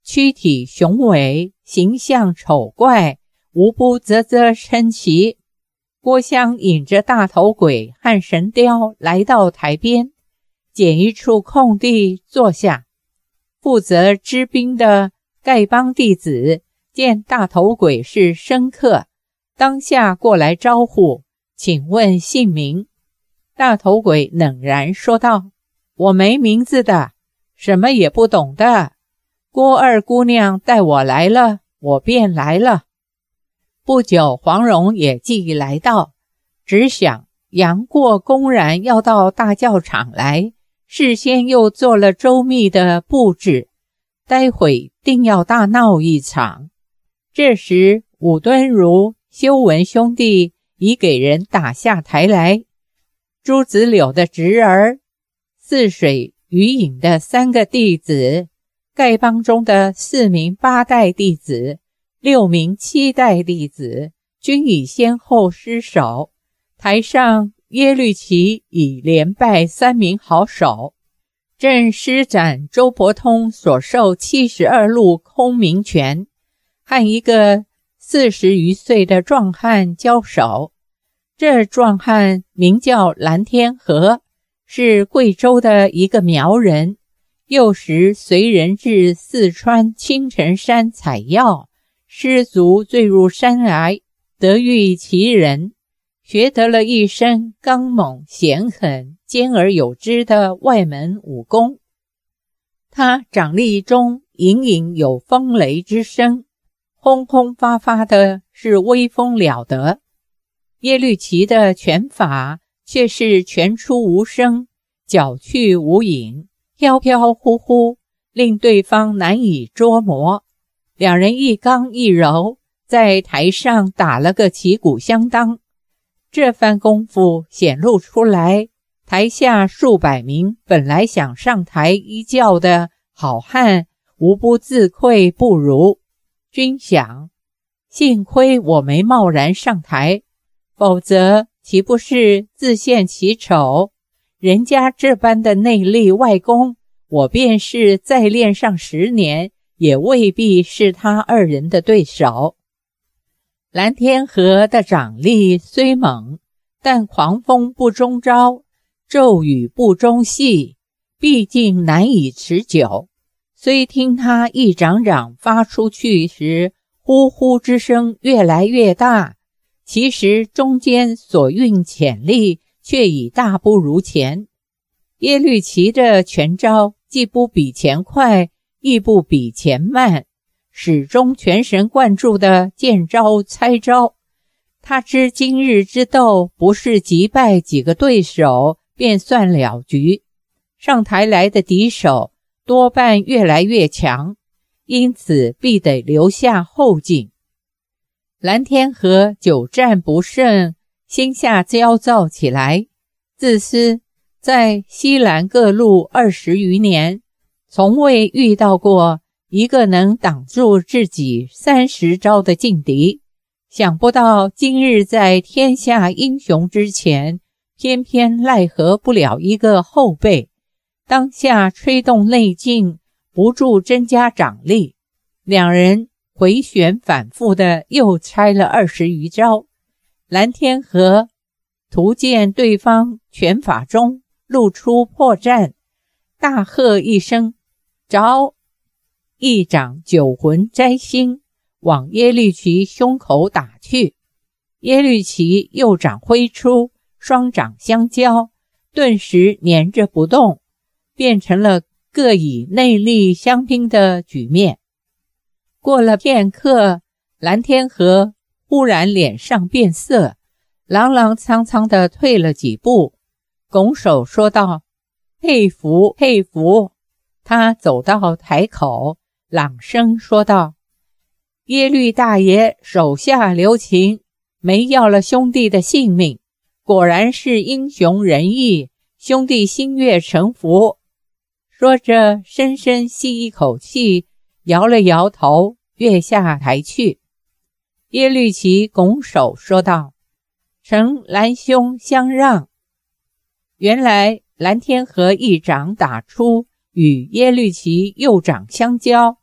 S1: 躯体雄伟，形象丑怪，无不啧啧称奇。郭襄引着大头鬼和神雕来到台边，捡一处空地坐下。负责支兵的丐帮弟子见大头鬼是生客，当下过来招呼，请问姓名。大头鬼冷然说道：我没名字的，什么也不懂的，郭二姑娘带我来了，我便来了。不久黄蓉也即来到，只想杨过公然要到大教场来，事先又做了周密的布置，待会定要大闹一场。这时武敦儒、修文兄弟已给人打下台来，朱子柳的侄儿，泗水于隐的三个弟子，丐帮中的四名八代弟子，六名七代弟子，均已先后失守。台上耶律齐已连败三名好手，正施展周伯通所授七十二路空明拳，和一个四十余岁的壮汉交手。这壮汉名叫蓝天和，是贵州的一个苗人，幼时随人至四川青城山采药，失足坠入山崖，得遇其人，学得了一身刚猛险狠、兼而有之的外门武功。他掌力中隐隐有风雷之声，轰轰发发的是威风了得。耶律齐的拳法却是拳出无声，脚去无影，飘飘忽忽，令对方难以捉摸。两人一刚一柔，在台上打了个旗鼓相当。这番功夫显露出来，台下数百名本来想上台一较的好汉，无不自愧不如。均想，幸亏我没贸然上台，否则岂不是自献其丑？人家这般的内力外功，我便是再练上十年，也未必是他二人的对手。蓝天和的掌力虽猛，但狂风不终朝，骤雨不终夕，毕竟难以持久。虽听他一掌掌发出去时，呼呼之声越来越大，其实中间所蕴潜力却已大不如前。耶律齐的拳招既不比前快，亦不比前慢，始终全神贯注地见招猜招。他知今日之斗不是击败几个对手便算了局，上台来的敌手多半越来越强，因此必得留下后劲。蓝天和久战不胜，心下焦躁起来，自私在西兰各路二十余年，从未遇到过一个能挡住自己三十招的劲敌，想不到今日在天下英雄之前，偏偏奈何不了一个后辈。当下吹动内劲，不住增加掌力，两人回旋反复的又拆了二十余招。蓝天和图见对方拳法中露出破绽，大喝一声着，一掌九魂摘星，往耶律齐胸口打去。耶律齐右掌挥出，双掌相交，顿时粘着不动，变成了各以内力相拼的局面。过了片刻，蓝天和忽然脸上变色，踉踉跄跄地退了几步，拱手说道：佩服佩服。他走到台口，朗声说道：耶律大爷手下留情，没要了兄弟的性命，果然是英雄仁义，兄弟心悦诚服。说着深深吸一口气，摇了摇头，跃下台去。耶律齐拱手说道：承蓝兄相让。原来蓝天和一掌打出，与耶律齐右掌相交，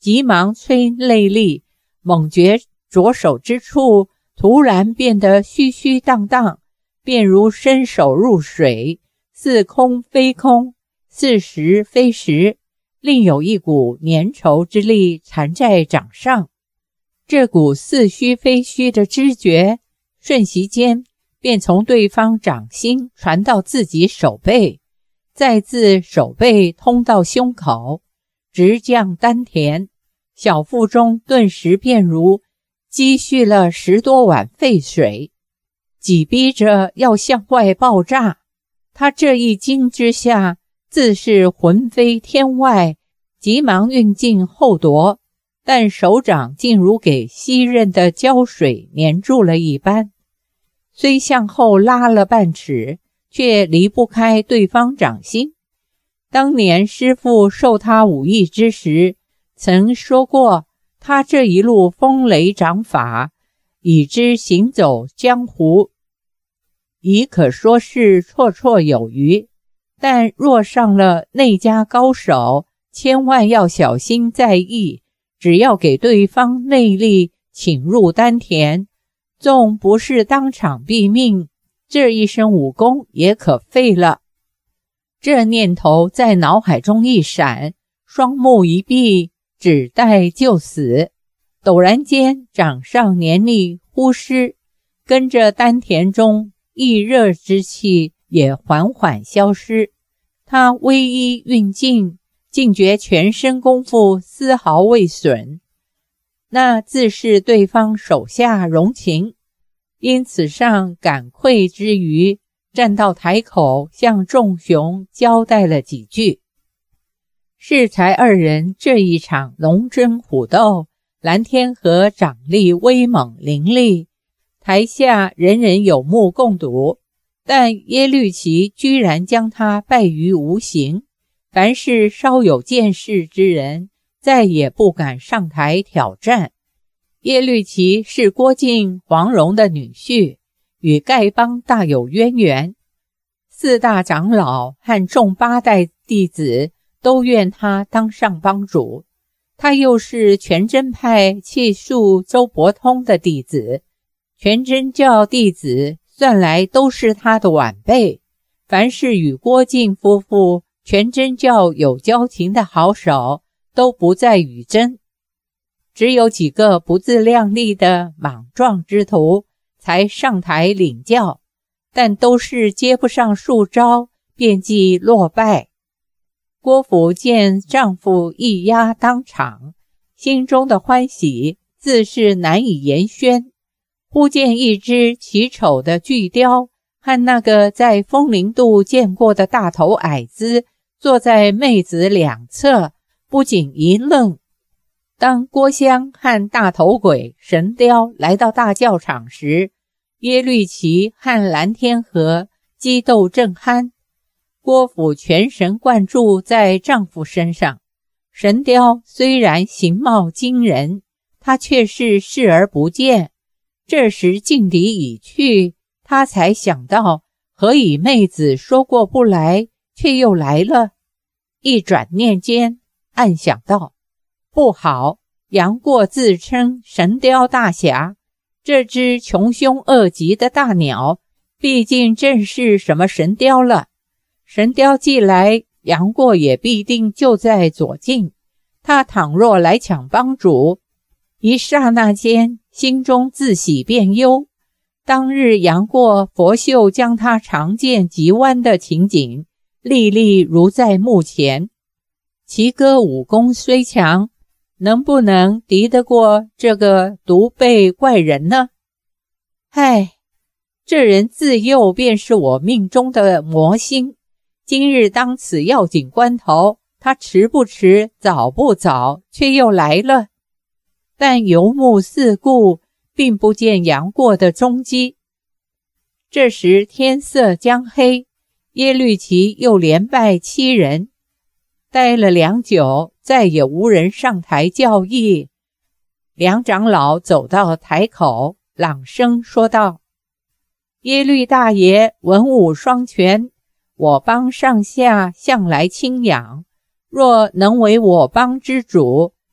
S1: 急忙催内力，猛觉着手之处突然变得虚虚荡荡，便如伸手入水，似空非空，似实非实，另有一股粘稠之力缠在掌上。这股似虚非虚的知觉，瞬息间便从对方掌心传到自己手背，再自手背通到胸口，直降丹田，小腹中顿时便如积蓄了十多碗沸水，挤逼着要向外爆炸。他这一惊之下，自是魂飞天外，急忙运劲后夺，但手掌竟如给昔刃的胶水粘住了一般，虽向后拉了半尺，却离不开对方掌心。当年师父授他武艺之时，曾说过，他这一路风雷掌法，已知行走江湖，已可说是绰绰有余。但若上了内家高手，千万要小心在意，只要给对方内力侵入丹田，纵不是当场毙命，这一身武功也可废了。这念头在脑海中一闪，双目一闭，只待就死。陡然间，掌上黏力忽失，跟着丹田中易热之气也缓缓消失。他微一运劲，竟觉全身功夫丝毫未损，那自是对方手下容情。因此上感愧之余，站到台口向众雄交代了几句。适才二人这一场龙争虎斗，蓝天河掌力威猛凌厉，台下人人有目共睹，但耶律齐居然将他败于无形。凡是稍有见识之人，再也不敢上台挑战。耶律齐是郭靖、黄蓉的女婿，与丐帮大有渊源，四大长老和众八代弟子都愿他当上帮主。他又是全真派契术周伯通的弟子，全真教弟子算来都是他的晚辈。凡是与郭靖夫妇全真教有交情的好手，都不再与争。只有几个不自量力的莽撞之徒才上台领教，但都是接不上数招，便即落败。郭芙见丈夫一压当场，心中的欢喜自是难以言宣。忽见一只奇丑的巨雕和那个在风陵渡见过的大头矮子坐在妹子两侧，不仅一愣。当郭襄和大头鬼神雕来到大教场时，耶律齐和蓝天河激斗正酣，郭芙全神贯注在丈夫身上。神雕虽然形貌惊人，他却是视而不见。这时劲敌已去，他才想到何以妹子说过不来，却又来了。一转念间，暗想到，不好，杨过自称神雕大侠，这只穷凶恶极的大鸟，毕竟正是什么神雕了。神雕既来，杨过也必定就在左近。他倘若来抢帮主，一刹那间心中自喜变忧。当日杨过佛袖将他长剑急剜的情景，历历如在目前。齐哥武功虽强，能不能敌得过这个独背怪人呢？唉，这人自幼便是我命中的魔星，今日当此要紧关头，他迟不迟，早不早，却又来了。但游目四顾，并不见杨过的踪迹。这时天色将黑，耶律齐又连败七人，待了良久，再也无人上台教义。梁长老走到台口，朗声说道：耶律大爷文武双全，我帮上下向来清养，若能为我帮之主，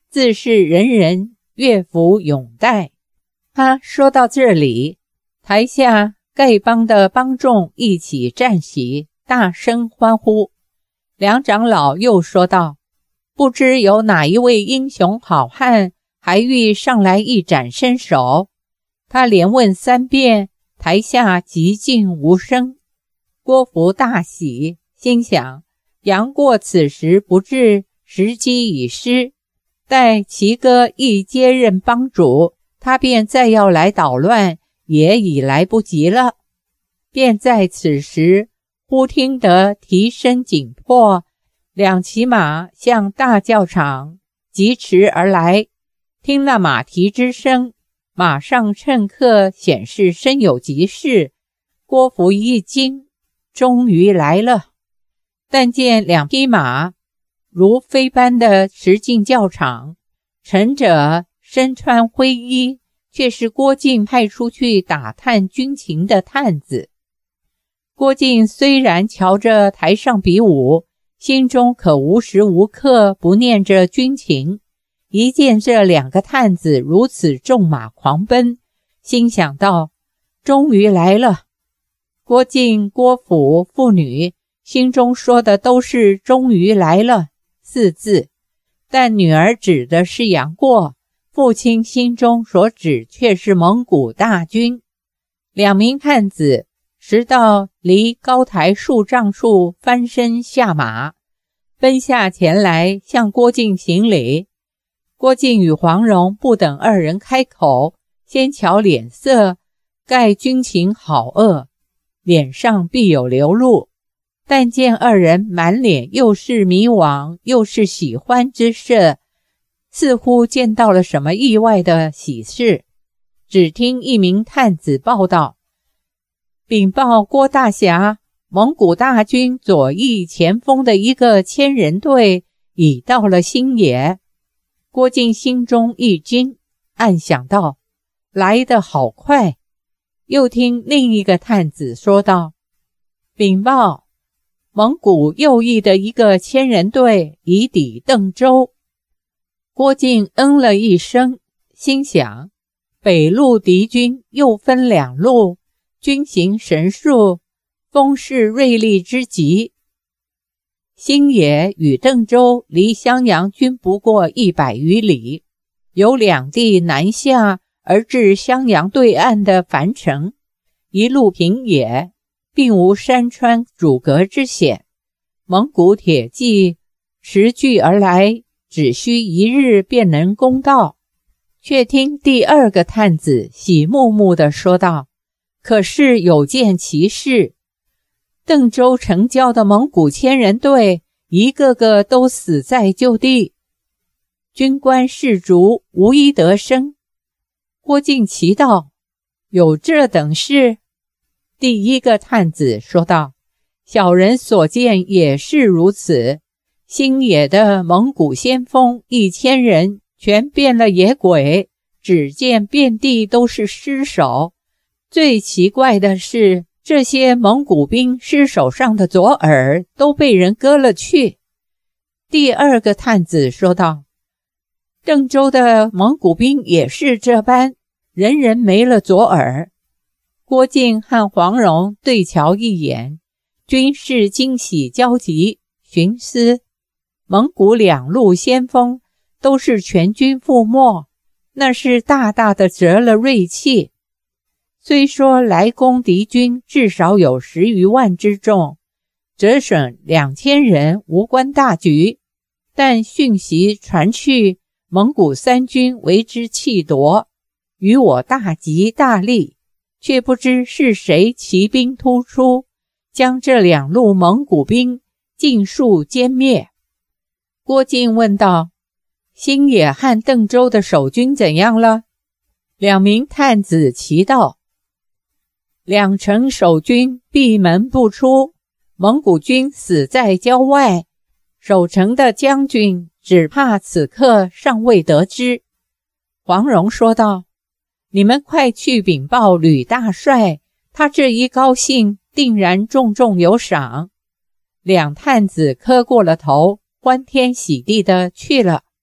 S1: 自是人人乐服拥戴。他说到这里，台下丐帮的帮众一起站起，大声欢呼。梁长老又说道，不知有哪一位英雄好汉还欲上来一展身手。他连问三遍，台下寂静无声。郭芙大喜，心想杨过此时不至，时机已失，待齐哥一接任帮主，他便再要来捣乱，也已来不及了。便在此时，忽听得蹄声紧迫，两骑马向大教场疾驰而来。听那马蹄之声，马上乘客显示身有急事。郭芙一惊，终于来了。但见两匹马如飞般的驰进教场，乘者身穿灰衣，却是郭靖派出去打探军情的探子。郭靖虽然瞧着台上比武，心中可无时无刻不念着军情。一见这两个探子如此纵马狂奔，心想道，终于来了。郭靖、郭芙父女心中说的都是终于来了四字，但女儿指的是杨过，父亲心中所指却是蒙古大军。两名探子直到离高台数丈处，翻身下马，奔下前来向郭靖行礼。郭靖与黄蓉不等二人开口，先瞧脸色，盖军情好恶，脸上必有流露。但见二人满脸又是迷惘又是喜欢之色，似乎见到了什么意外的喜事。只听一名探子报道，禀报郭大侠，蒙古大军左翼前锋的一个千人队已到了新野。郭靖心中一惊，暗想道，来得好快。又听另一个探子说道，禀报，蒙古右翼的一个千人队已抵邓州。郭靖嗯了一声，心想，北路敌军又分两路，军行神速，风势锐利之极。新野与邓州离襄阳均不过一百余里，由两地南下而至襄阳对岸的樊城，一路平野，并无山川阻隔之险。蒙古铁骑持距而来，只需一日便能攻到。却听第二个探子喜目目地说道，可是有件奇事，邓州城郊的蒙古千人队一个个都死在就地，军官士卒无一得生。郭靖奇道，有这等事？第一个探子说道，小人所见也是如此。新野的蒙古先锋一千人全变了野鬼，只见遍地都是尸首。最奇怪的是，这些蒙古兵尸首上的左耳都被人割了去。第二个探子说道，邓州的蒙古兵也是这般，人人没了左耳。郭靖和黄蓉对瞧一眼，均是惊喜交集，寻思蒙古两路先锋都是全军覆没，那是大大的折了锐气。虽说来攻敌军至少有十余万之众，折损两千人无关大局，但讯息传去，蒙古三军为之气夺，与我大吉大利，却不知是谁骑兵突出，将这两路蒙古兵尽数歼灭。郭靖问道，新野和邓州的守军怎样了？两名探子齐道，两城守军闭门不出，蒙古军死在郊外，守城的将军只怕此刻尚未得知。黄蓉说道，你们快去禀报吕大帅，他这一高兴定然重重有赏。两探子磕过了头，欢天喜地的去了。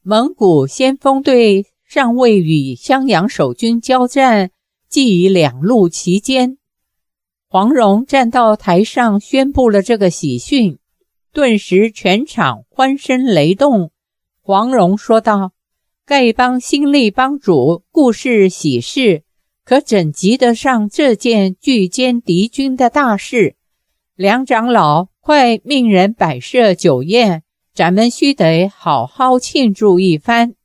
S1: 蒙古先锋队尚未与襄阳守军交战，即已两路齐歼。黄蓉站到台上宣布了这个喜讯，顿时全场欢声雷动。黄蓉说道：丐帮新立帮主故事喜事，可怎及得上这件拒歼敌军的大事？梁长老，快命人摆设酒宴，咱们须得好好庆祝一番。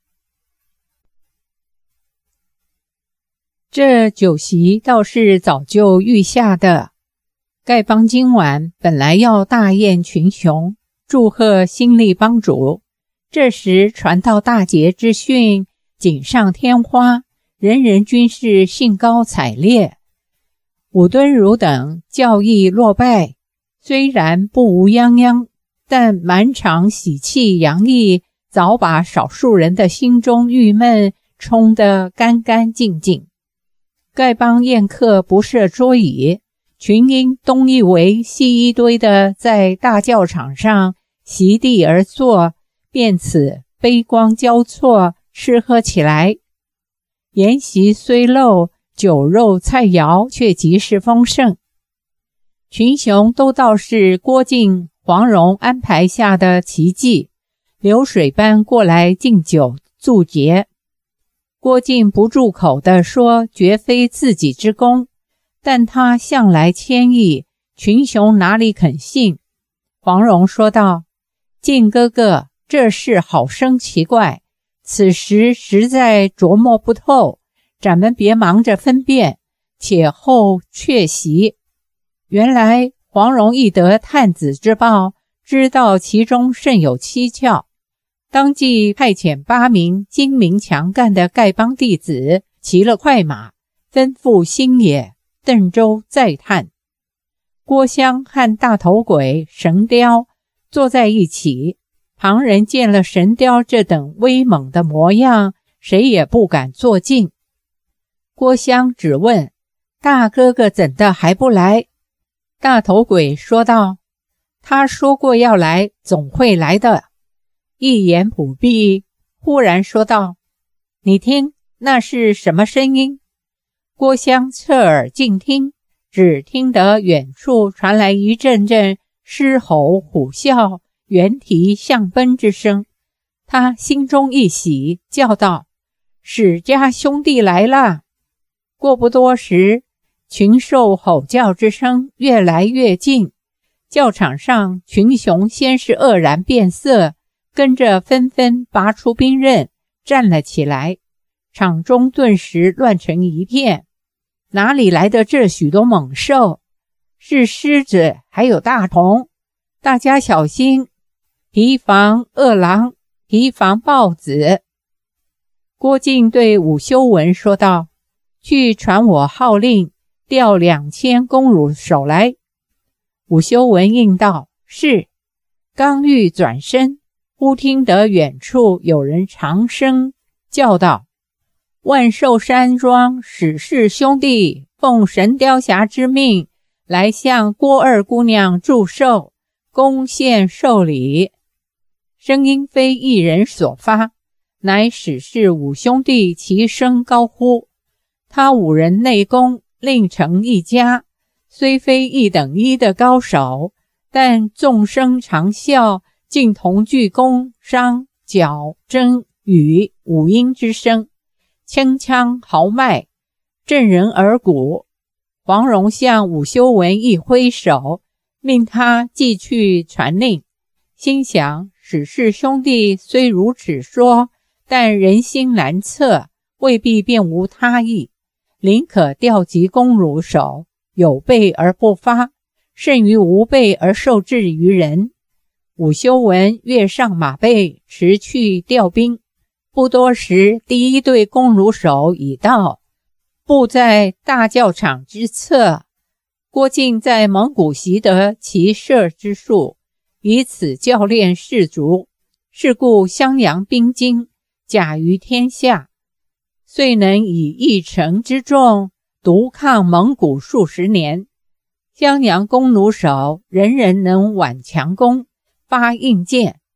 S1: 这酒席倒是早就预下的。丐帮今晚本来要大宴群雄，祝贺新立帮主。这时传到大捷之讯，锦上添花，人人均是兴高采烈。武敦儒等教义落败，虽然不无泱泱，但满场喜气洋溢，早把少数人的心中郁闷冲得干干净净。丐帮宴客不设桌椅，群英东一围西一堆的在大教场上席地而坐，便此杯光交错，吃喝起来。筵席虽陋，酒肉菜肴却极是丰盛。群雄都道是郭靖、黄蓉安排下的奇迹，流水般过来敬酒祝捷。郭靖不住口地说绝非自己之功，但他向来谦抑，群雄哪里肯信。黄蓉说道：靖哥哥，这事好生奇怪，此时实在琢磨不透，咱们别忙着分辨，且后却席。原来黄蓉一得探子之报，知道其中甚有蹊跷，当即派遣八名精明强干的丐帮弟子骑了快马，吩咐星野、邓州再探。郭襄和大头鬼神雕坐在一起，旁人见了神雕这等威猛的模样，谁也不敢坐近。郭襄只问：大哥哥怎的还不来？大头鬼说道：他说过要来，总会来的。一言不毕，忽然说道：你听，那是什么声音？郭襄侧耳静听，只听得远处传来一阵阵狮吼虎啸、猿啼象奔之声。他心中一喜，叫道：史家兄弟来了。过不多时，群兽吼叫之声越来越近，教场上群雄先是愕然变色，跟着纷纷拔出兵刃，站了起来。场中顿时乱成一片，哪里来的这许多猛兽？是狮子还有大童，大家小心，提防恶狼，提防豹子。郭靖对武修文说道：去传我号令，调两千弓弩手来。武修文应道：是。刚欲转身，忽听得远处有人长声叫道：万寿山庄史氏兄弟奉神雕侠之命，来向郭二姑娘祝寿，恭献寿礼。声音非一人所发，乃史氏五兄弟齐声高呼。他五人内功另成一家，虽非一等一的高手，但众声长啸，竟同具宫、商、角、征、羽五音之声，铿锵豪迈，震人耳骨。黄蓉向武修文一挥手，命他继去传令，心想史氏兄弟虽如此说，但人心难测，未必便无他意，宁可调集弓弩手，有备而不发，胜于无备而受制于人。武修文跃上马背，驰去调兵。不多时，第一队弓弩手已到，布在大教场之侧。郭靖在蒙古习得骑射之术，以此教练士卒，是故襄阳兵精，甲于天下，遂能以一城之众独抗蒙古数十年。襄阳弓弩手人人能挽强弓，发硬箭，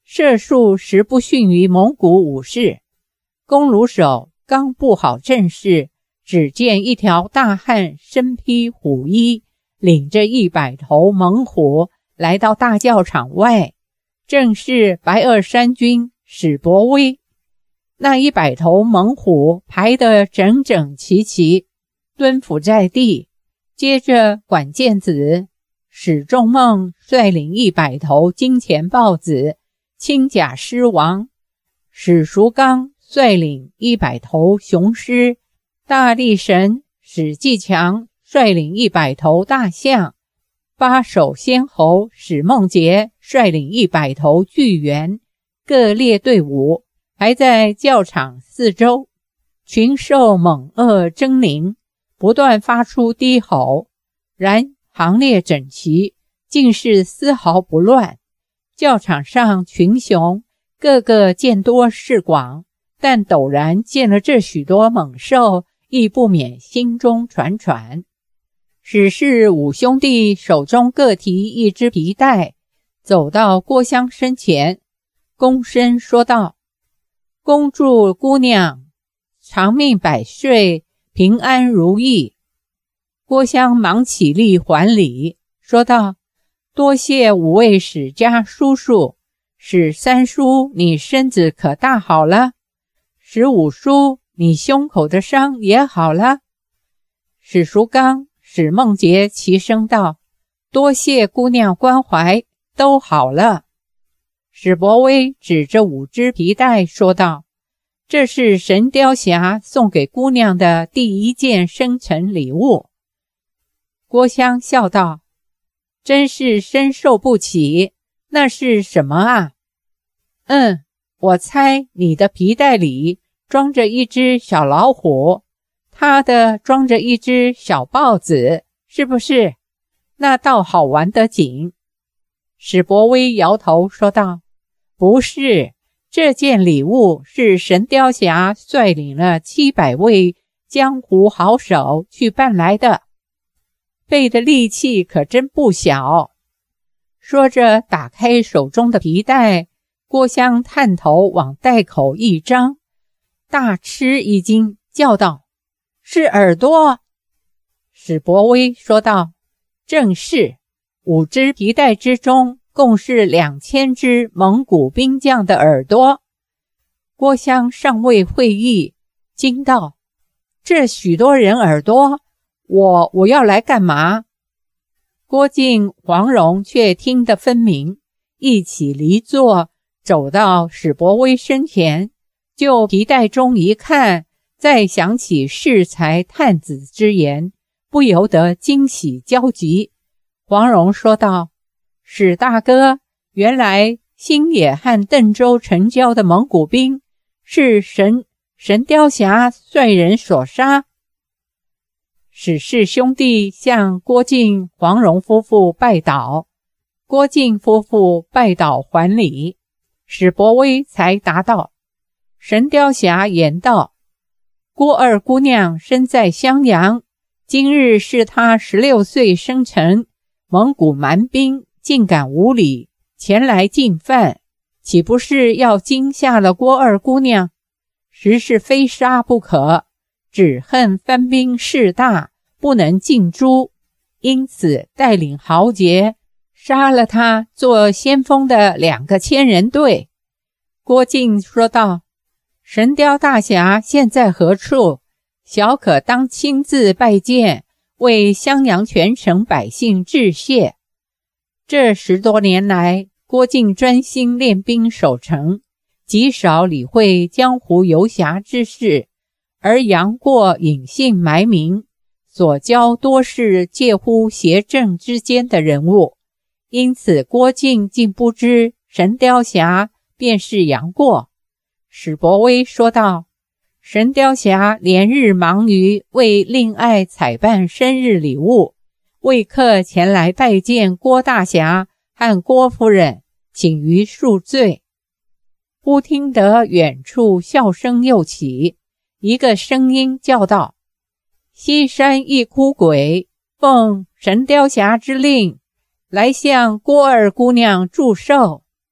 S1: 射术实不逊于蒙古武士。弓弩手刚布好阵势，只见一条大汉身披虎衣，领着一百头猛虎来到大教场外，正是白鄂山军史伯威。那一百头猛虎排得整整齐齐，蹲伏在地。接着管剑子史仲孟率领一百头金钱豹子，轻甲狮王史叔刚率领一百头雄狮，大力神史继强率领一百头大象，八手仙侯史梦杰率领一百头巨猿，各列队伍排在教场四周，群兽猛恶狰狞，不断发出低吼，然行列整齐，竟是丝毫不乱。教场上群雄个个见多识广，但陡然见了这许多猛兽，亦不免心中喘喘。史氏五兄弟手中各提一只皮带，走到郭襄身前，躬身说道：恭祝姑娘长命百岁，平安如意。郭襄忙起立还礼，说道：多谢五位史家叔叔，史三叔你身子可大好了，史五叔你胸口的伤也好了。史叔刚、史梦杰齐声道：多谢姑娘关怀，都好了。史伯威指着五只皮带说道：这是神雕侠送给姑娘的第一件生辰礼物。郭襄笑道：真是深受不起，那是什么啊？嗯，我猜你的皮带里装着一只小老虎，他的装着一只小豹子，是不是？那倒好玩得紧。史伯威摇头说道：不是，这件礼物是神雕侠率领了七百位江湖好手去办来的，费的力气可真不小。说着打开手中的皮带，郭襄探头往袋口一张，大吃一惊，叫道：是耳朵。史伯威说道：正是，五只皮带之中共是两千只蒙古兵将的耳朵。郭襄尚未会意，惊道：这许多人耳朵，我我要来干嘛？郭靖、黄蓉却听得分明，一起离座，走到史伯威身前，就皮带中一看，再想起适才探子之言，不由得惊喜交集。黄蓉说道：史大哥，原来星野和邓州城郊的蒙古兵是神神雕侠率人所杀。史氏兄弟向郭靖、黄蓉夫妇拜倒，郭靖夫妇拜倒还礼，史伯威才答道：神雕侠言道，郭二姑娘身在襄阳，今日是她十六岁生辰，蒙古蛮兵竟敢无礼前来进犯，岂不是要惊吓了郭二姑娘？实是非杀不可，只恨番兵势大，不能进诛，因此带领豪杰杀了他做先锋的两个千人队。郭靖说道：神雕大侠现在何处？小可当亲自拜见，为襄阳全城百姓致谢。这十多年来，郭靖专心练兵守城，极少理会江湖游侠之事，而杨过隐姓埋名，所交多是介乎邪正之间的人物，因此郭靖竟不知神雕侠便是杨过。史伯威说道：神雕侠连日忙于为令爱采办生日礼物，未刻前来拜见郭大侠和郭夫人，请于恕罪。忽听得远处笑声又起，一个声音叫道：西山一哭鬼，奉神雕侠之令，来向郭二姑娘祝寿。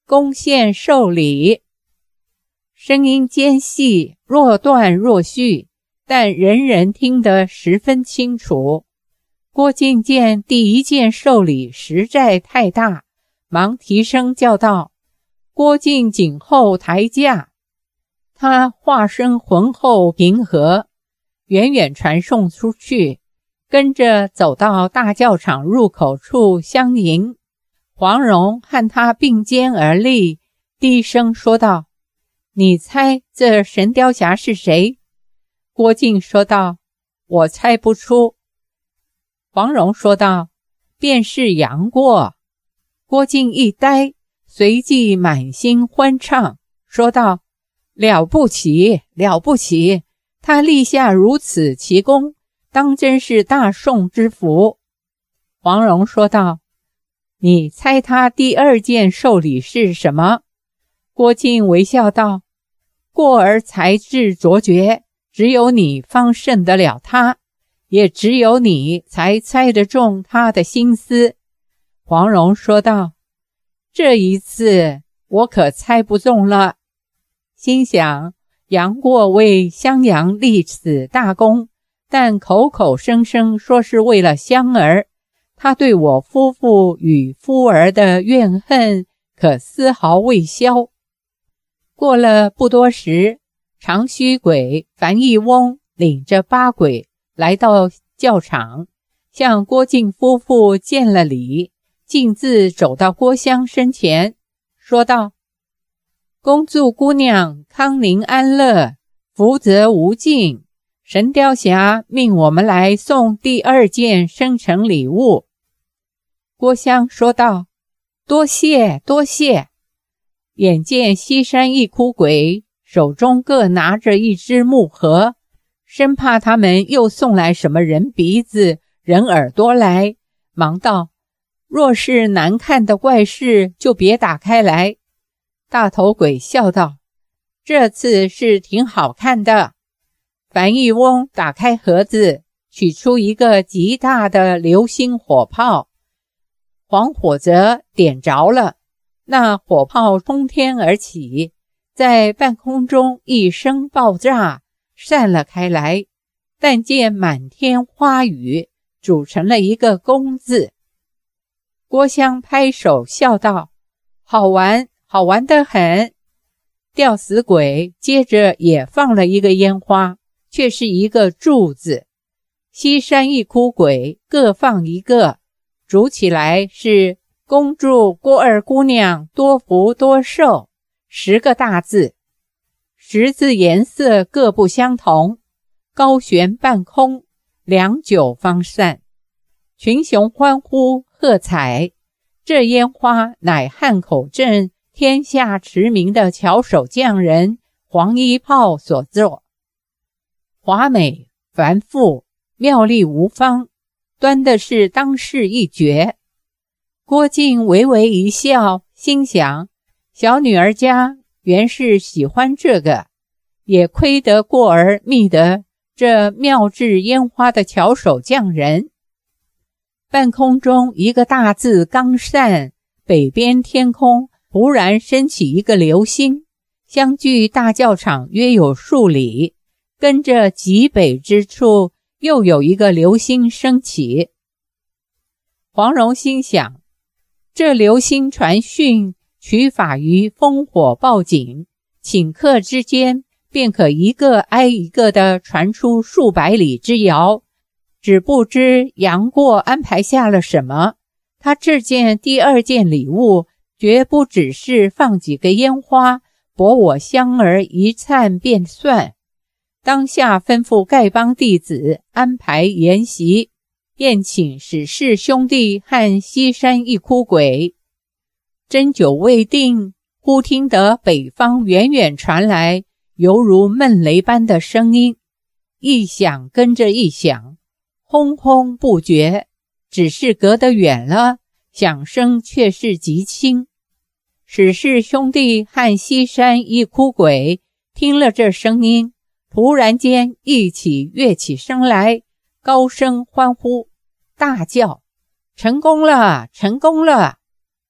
S1: 恭献寿礼。声音尖细，若断若续，但人人听得十分清楚。郭靖见第一件寿礼实在太大，忙提声叫道：郭靖谨候台驾。他化身浑厚平和，远远传送出去，跟着走到大教场入口处相迎。黄蓉和他并肩而立，低声说道：你猜这神雕侠是谁？郭靖说道：我猜不出。黄蓉说道：便是杨过。郭靖一呆，随即满心欢畅，说道：了不起，了不起，他立下如此奇功，当真是大宋之福。黄蓉说道：你猜他第二件寿礼是什么？郭靖微笑道：过儿才智卓绝，只有你方胜得了他，也只有你才猜得中他的心思。黄蓉说道：这一次我可猜不中了。心想杨过为襄阳立此大功，但口口声声说是为了香儿，他对我夫妇与夫儿的怨恨可丝毫未消。过了不多时，长须鬼樊一翁领着八鬼来到教场，向郭靖夫妇见了礼，径自走到郭襄身前，说道：恭祝姑娘康宁安乐，福泽无尽。神雕侠命我们来送第二件生辰礼物。郭襄说道：多谢多谢。眼见西山一哭鬼手中各拿着一只木盒，生怕他们又送来什么人鼻子人耳朵来，忙道：若是难看的怪事就别打开来。大头鬼笑道：这次是挺好看的。樊一翁打开盒子，取出一个极大的流星火炮，黄火则点着了，那火炮冲天而起，在半空中一声爆炸，散了开来，但见满天花雨，组成了一个弓字。郭襄拍手笑道：好玩，好玩得很。吊死鬼接着也放了一个烟花，却是一个柱子。西山一哭鬼各放一个，组起来是恭祝郭二姑娘多福多寿，十个大字。十字颜色各不相同，高悬半空，良久方散。群雄欢呼喝彩，这烟花乃汉口镇天下驰名的巧手匠人黄一炮所作，华美繁复，妙丽无方，端的是当世一绝。郭靖微微一笑，心想小女儿家原是喜欢这个，也亏得过儿觅得这妙制烟花的巧手匠人。半空中一个大字刚散，北边天空忽然升起一个流星，相距大教场约有数里，跟着极北之处又有一个流星升起。黄蓉心想，这流星传讯取法于烽火报警，顷刻之间便可一个挨一个地传出数百里之遥，只不知杨过安排下了什么。他这件第二件礼物绝不只是放几个烟花博我香儿一灿便算，当下吩咐丐帮弟子安排筵席，宴请史氏兄弟和西山一哭鬼。斟酒未定，忽听得北方远远传来犹如闷雷般的声音，一响跟着一响，轰轰不绝，只是隔得远了，响声却是极轻。史氏兄弟和西山一哭鬼听了这声音，突然间一起跃起声来，高声欢呼，大叫：成功了，成功了！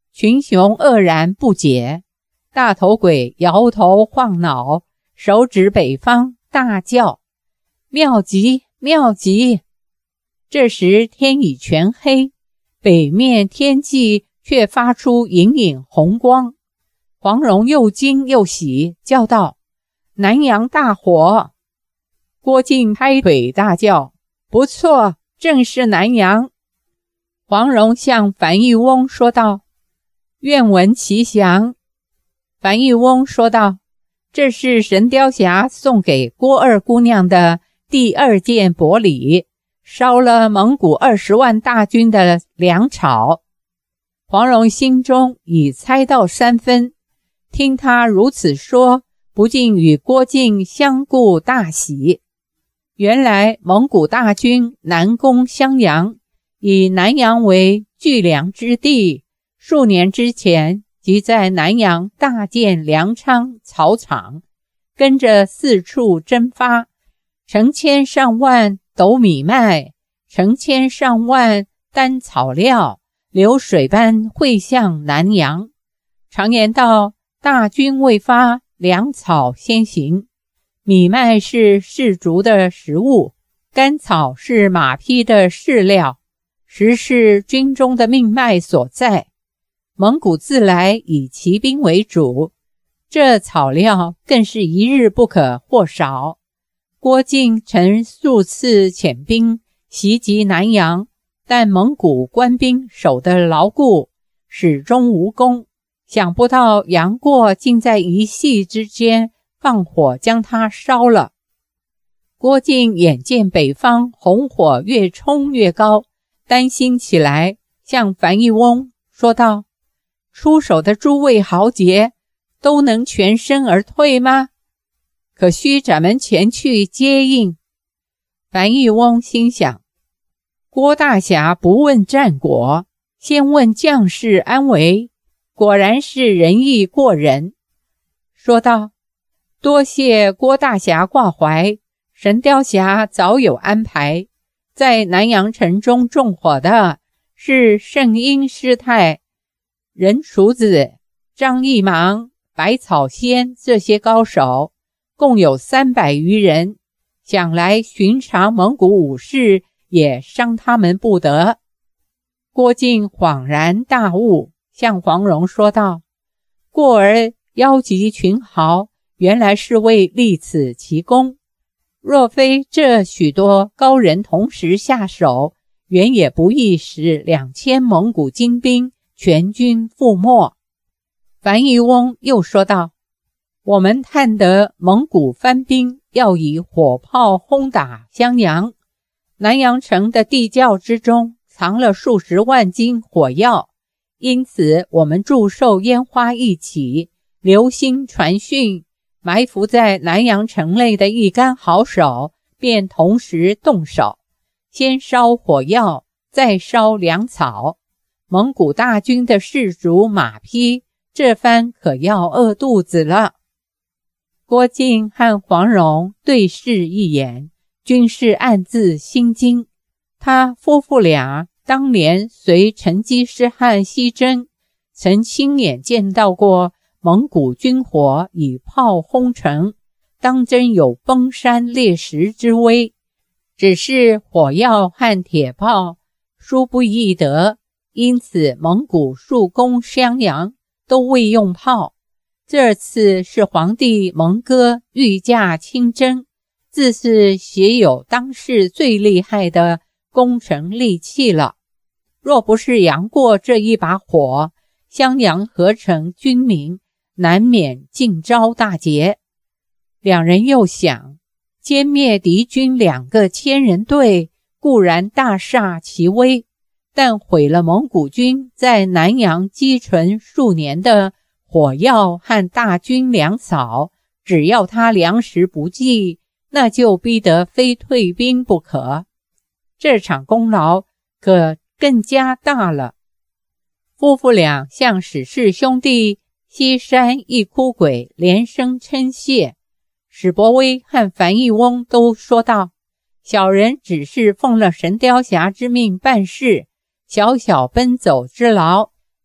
S1: 群雄愕然不解，大头鬼摇头晃脑，手指北方，大叫：妙极妙极！这时天已全黑，北面天际却发出隐隐红光。黄蓉又惊又喜，叫道：南阳大火！郭靖拍腿大叫：不错，正是南阳。黄蓉向樊玉翁说道：愿闻其详。樊玉翁说道：这是神雕侠送给郭二姑娘的第二件薄礼，烧了蒙古二十万大军的粮草。黄蓉心中已猜到三分，听他如此说，不禁与郭靖相顾大喜。原来蒙古大军南攻襄阳，以南阳为聚粮之地，数年之前即在南阳大建粮仓草场，跟着四处征发，成千上万斗米麦，成千上万担草料，流水般汇向南阳。常言道，大军未发，粮草先行。米麦是士卒的食物，干草是马匹的饲料，实是军中的命脉所在。蒙古自来以骑兵为主，这草料更是一日不可或少。郭靖曾数次遣兵袭击南阳，但蒙古官兵守得牢固，始终无功。想不到杨过竟在一夕之间放火将它烧了。郭靖眼见北方红火越冲越高，担心起来，向樊玉翁说道：出手的诸位豪杰都能全身而退吗？可须咱们前去接应。樊玉翁心想，郭大侠不问战果，先问将士安危，果然是仁义过人，说道：多谢郭大侠挂怀，神雕侠早有安排，在南阳城中纵火的是圣婴师太、任厨子、张一芒、百草仙这些高手，共有三百余人，想来寻常蒙古武士也伤他们不得。郭靖恍然大悟，向黄蓉说道：过儿邀集群豪，原来是为立此奇功，若非这许多高人同时下手，原也不易使两千蒙古精兵全军覆没。樊玉翁又说道：我们探得蒙古番兵要以火炮轰打襄阳，南阳城的地窖之中藏了数十万斤火药，因此我们祝寿烟花一起，留心传讯，埋伏在南阳城内的一干好手便同时动手，先烧火药，再烧粮草。蒙古大军的士卒马匹这番可要饿肚子了。郭靖和黄蓉对视一眼，均是暗自心惊。他夫妇俩当年随成吉思汗西征，曾亲眼见到过蒙古军火以炮轰城，当真有崩山裂石之威。只是火药和铁炮殊不易得，因此蒙古数攻襄阳都未用炮。这次是皇帝蒙哥御驾亲征，自是携有当世最厉害的攻城利器了。若不是杨过这一把火，襄阳合城军民难免尽遭大劫。两人又想，歼灭敌军两个千人队固然大煞其威，但毁了蒙古军在南阳积存数年的火药和大军粮草，只要他粮食不济，那就逼得非退兵不可。这场功劳可更加大了。夫妇俩向史氏兄弟西山一哭鬼连声称谢。史伯威和樊玉翁都说道：小人只是奉了神雕侠之命办事，小小奔走之劳，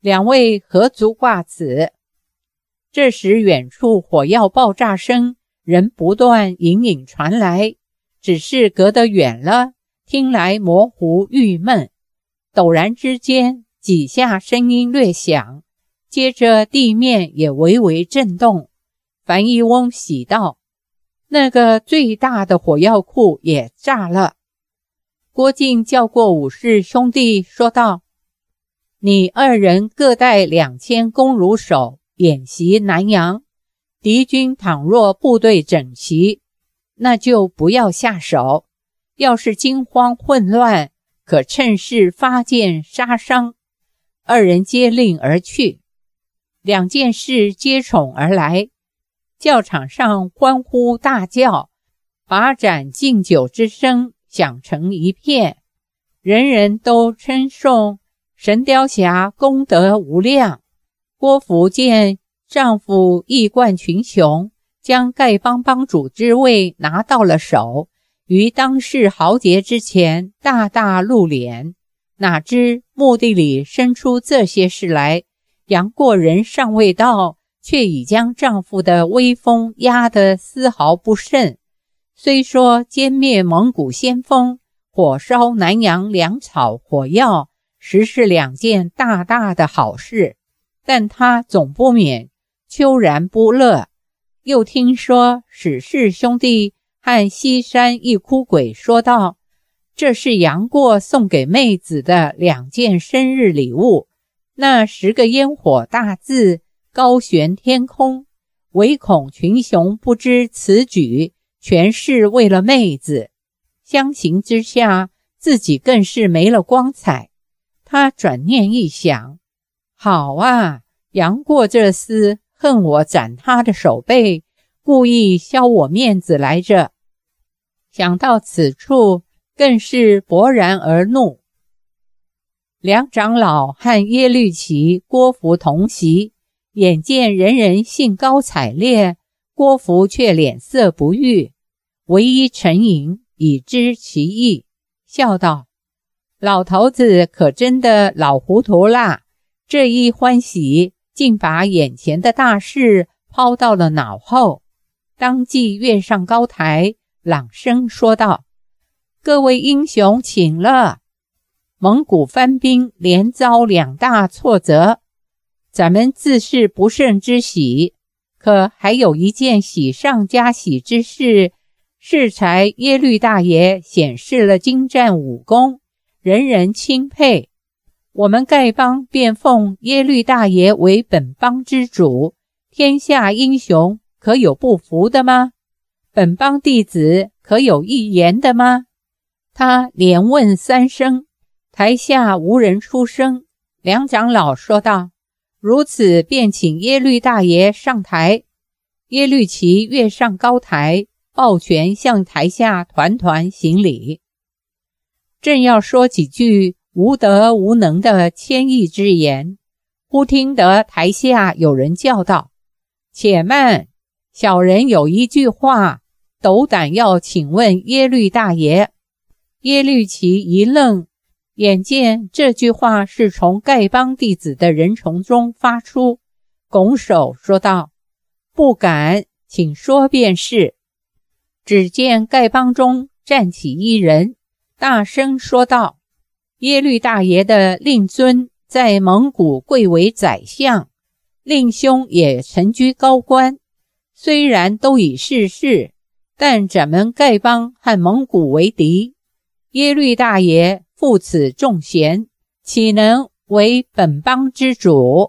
S1: 两位何足挂齿？这时远处火药爆炸声仍不断隐隐传来，只是隔得远了，听来模糊郁闷。陡然之间，几下声音略响，接着地面也微微震动。樊一翁喜道：那个最大的火药库也炸了。郭靖叫过武士兄弟说道：你二人各带两千弓弩手演习南阳，敌军倘若部队整齐，那就不要下手，要是惊慌混乱，可趁势发箭杀伤。二人接令而去，两件事接踵而来，教场上欢呼大叫，把盏敬酒之声响成一片，人人都称颂神雕侠功德无量。郭芙见丈夫义冠群雄，将丐帮帮主之位拿到了手，于当世豪杰之前大大露脸，哪知墓地里生出这些事来，杨过人尚未到，却已将丈夫的威风压得丝毫不剩。虽说歼灭蒙古先锋，火烧南阳粮草火药，实是两件大大的好事，但他总不免秋然不乐。又听说史氏兄弟和西山一哭鬼说道：这是杨过送给妹子的两件生日礼物，那十个烟火大字高悬天空，唯恐群雄不知此举全是为了妹子。相形之下，自己更是没了光彩。他转念一想，好啊，杨过这厮恨我斩他的手背，故意消我面子来着。想到此处，更是勃然而怒。梁长老和耶律齐、郭芙同席，眼见人人兴高采烈，郭芙却脸色不悦，唯一沉吟，以知其意，笑道：老头子可真的老糊涂啦，这一欢喜竟把眼前的大事抛到了脑后。当即跃上高台，朗声说道：各位英雄请了，蒙古番兵连遭两大挫折，咱们自是不胜之喜，可还有一件喜上加喜之事，适才耶律大爷显示了精湛武功，人人钦佩。我们丐帮便奉耶律大爷为本帮之主，天下英雄可有不服的吗？本帮弟子可有一言的吗？他连问三声，台下无人出声。梁长老说道：如此便请耶律大爷上台。耶律齐跃上高台，抱拳向台下团团行礼，正要说几句无德无能的谦抑之言，忽听得台下有人叫道：且慢，小人有一句话，斗胆要请问耶律大爷。耶律齐一愣，眼见这句话是从丐帮弟子的人丛中发出，拱手说道：不敢，请说便是。只见丐帮中站起一人，大声说道：耶律大爷的令尊在蒙古贵为宰相，令兄也曾居高官，虽然都已逝世，但咱们丐帮和蒙古为敌，耶律大爷负此重衔，岂能为本帮之主？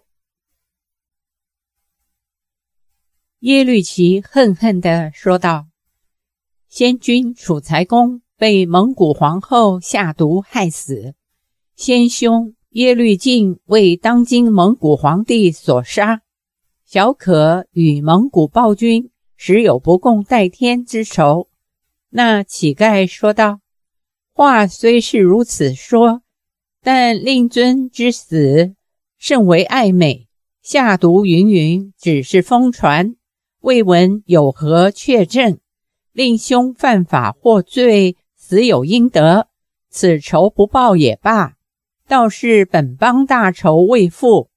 S1: 耶律齐恨恨地说道：先君楚材公被蒙古皇后下毒害死，先兄耶律敬为当今蒙古皇帝所杀，小可与蒙古暴君实有不共戴天之仇。那乞丐说道：话虽是如此说，但令尊之死甚为暧昧，下毒云云只是疯传，未闻有何确证。令兄犯法获罪，死有应得，此仇不报也罢，倒是本帮大仇未复，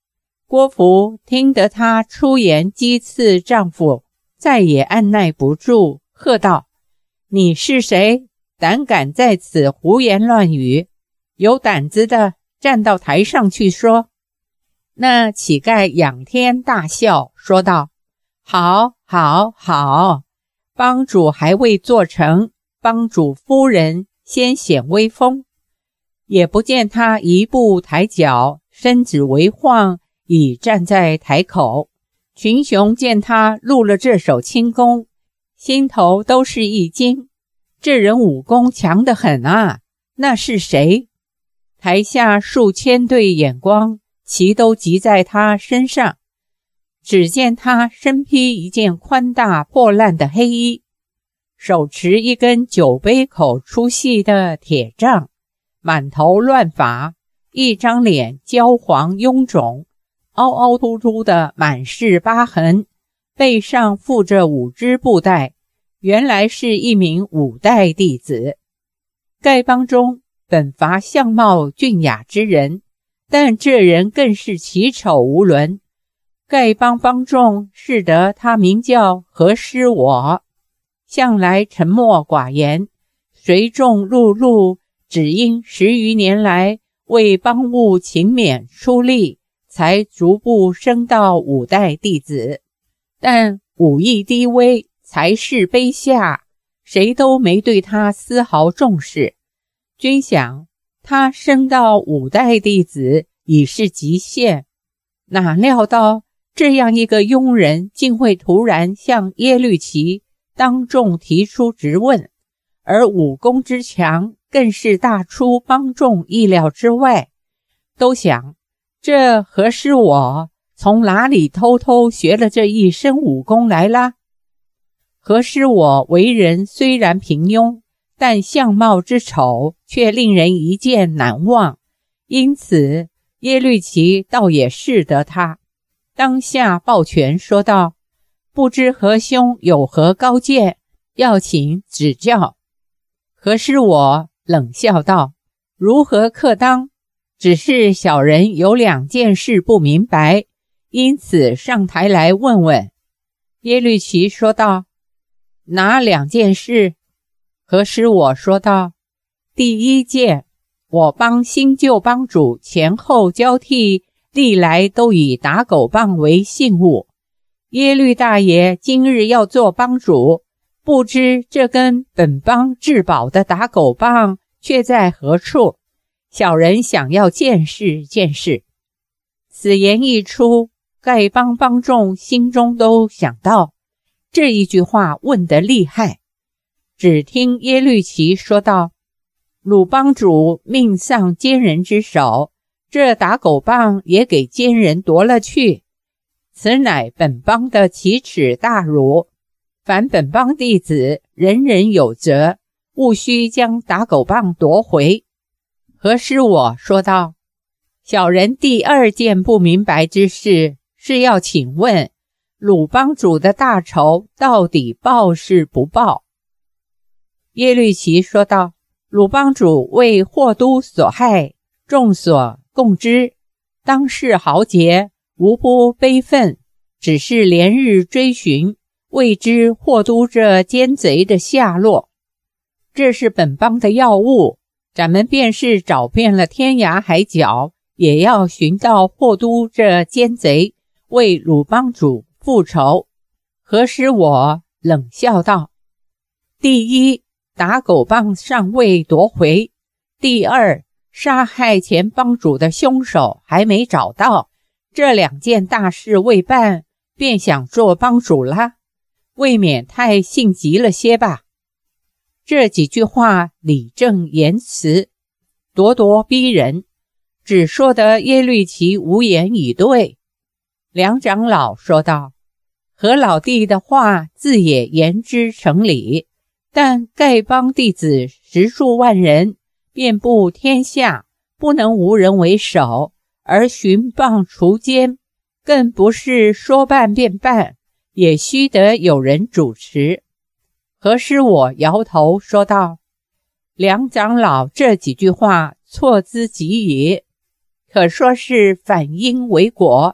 S1: 郭芙听得她出言讥刺丈夫，再也按耐不住，喝道：你是谁？胆敢在此胡言乱语？有胆子的站到台上去说。那乞丐仰天大笑，说道：好好好，帮主还未做成，帮主夫人先显威风。也不见他一步抬脚，身子微晃，已站在台口。群雄见他录了这手轻功，心头都是一惊，这人武功强得很啊，那是谁？台下数千对眼光齐都集在他身上。只见他身披一件宽大破烂的黑衣，手持一根酒杯口粗细的铁杖，满头乱发，一张脸焦黄臃肿，凹凹凸凸的满是疤痕，背上附着五只布带，原来是一名五代弟子。丐帮中本乏相貌俊雅之人，但这人更是奇丑无伦。丐帮帮众识得他名叫何师我，向来沉默寡言，随众碌碌，只因十余年来为帮务勤勉出力，才逐步升到五代弟子。但武艺低微，才识卑下，谁都没对他丝毫重视。均想他升到五代弟子已是极限，哪料到这样一个庸人竟会突然向耶律齐当众提出质问，而武功之强更是大出帮众意料之外。都想这何师我从哪里偷偷学了这一身武功来啦？何师我为人虽然平庸，但相貌之丑却令人一见难忘，因此耶律齐倒也识得他，当下抱拳说道：不知何兄有何高见，要请指教。何师我冷笑道：如何克当？只是小人有两件事不明白，因此上台来问问。耶律齐说道：哪两件事？何师我说道：第一件，我帮新旧帮主前后交替，历来都以打狗棒为信物。耶律大爷今日要做帮主，不知这根本帮至宝的打狗棒却在何处？小人想要见识见识。此言一出，丐帮帮众心中都想到，这一句话问得厉害。只听耶律齐说道：鲁帮主命丧奸人之手，这打狗棒也给奸人夺了去，此乃本帮的奇耻大辱，凡本帮弟子人人有责，务须将打狗棒夺回。何师我说道：小人第二件不明白之事，是要请问鲁帮主的大仇到底报是不报？耶律齐说道：鲁帮主为霍都所害，众所共知，当世豪杰无不悲愤，只是连日追寻，未知霍都这奸贼的下落。这是本帮的要务，咱们便是找遍了天涯海角，也要寻到霍都这奸贼，为鲁帮主复仇。何时我冷笑道：第一，打狗棒尚未夺回；第二，杀害前帮主的凶手还没找到。这两件大事未办，便想做帮主啦，未免太性急了些吧。这几句话理正言辞，咄咄逼人，只说得耶律齐无言以对。梁长老说道：何老弟的话自也言之成理，但丐帮弟子十数万人，遍布天下，不能无人为首，而寻棒除奸，更不是说办便办，也须得有人主持。何时我摇头说道：梁长老这几句话错之极也，可说是反因为果，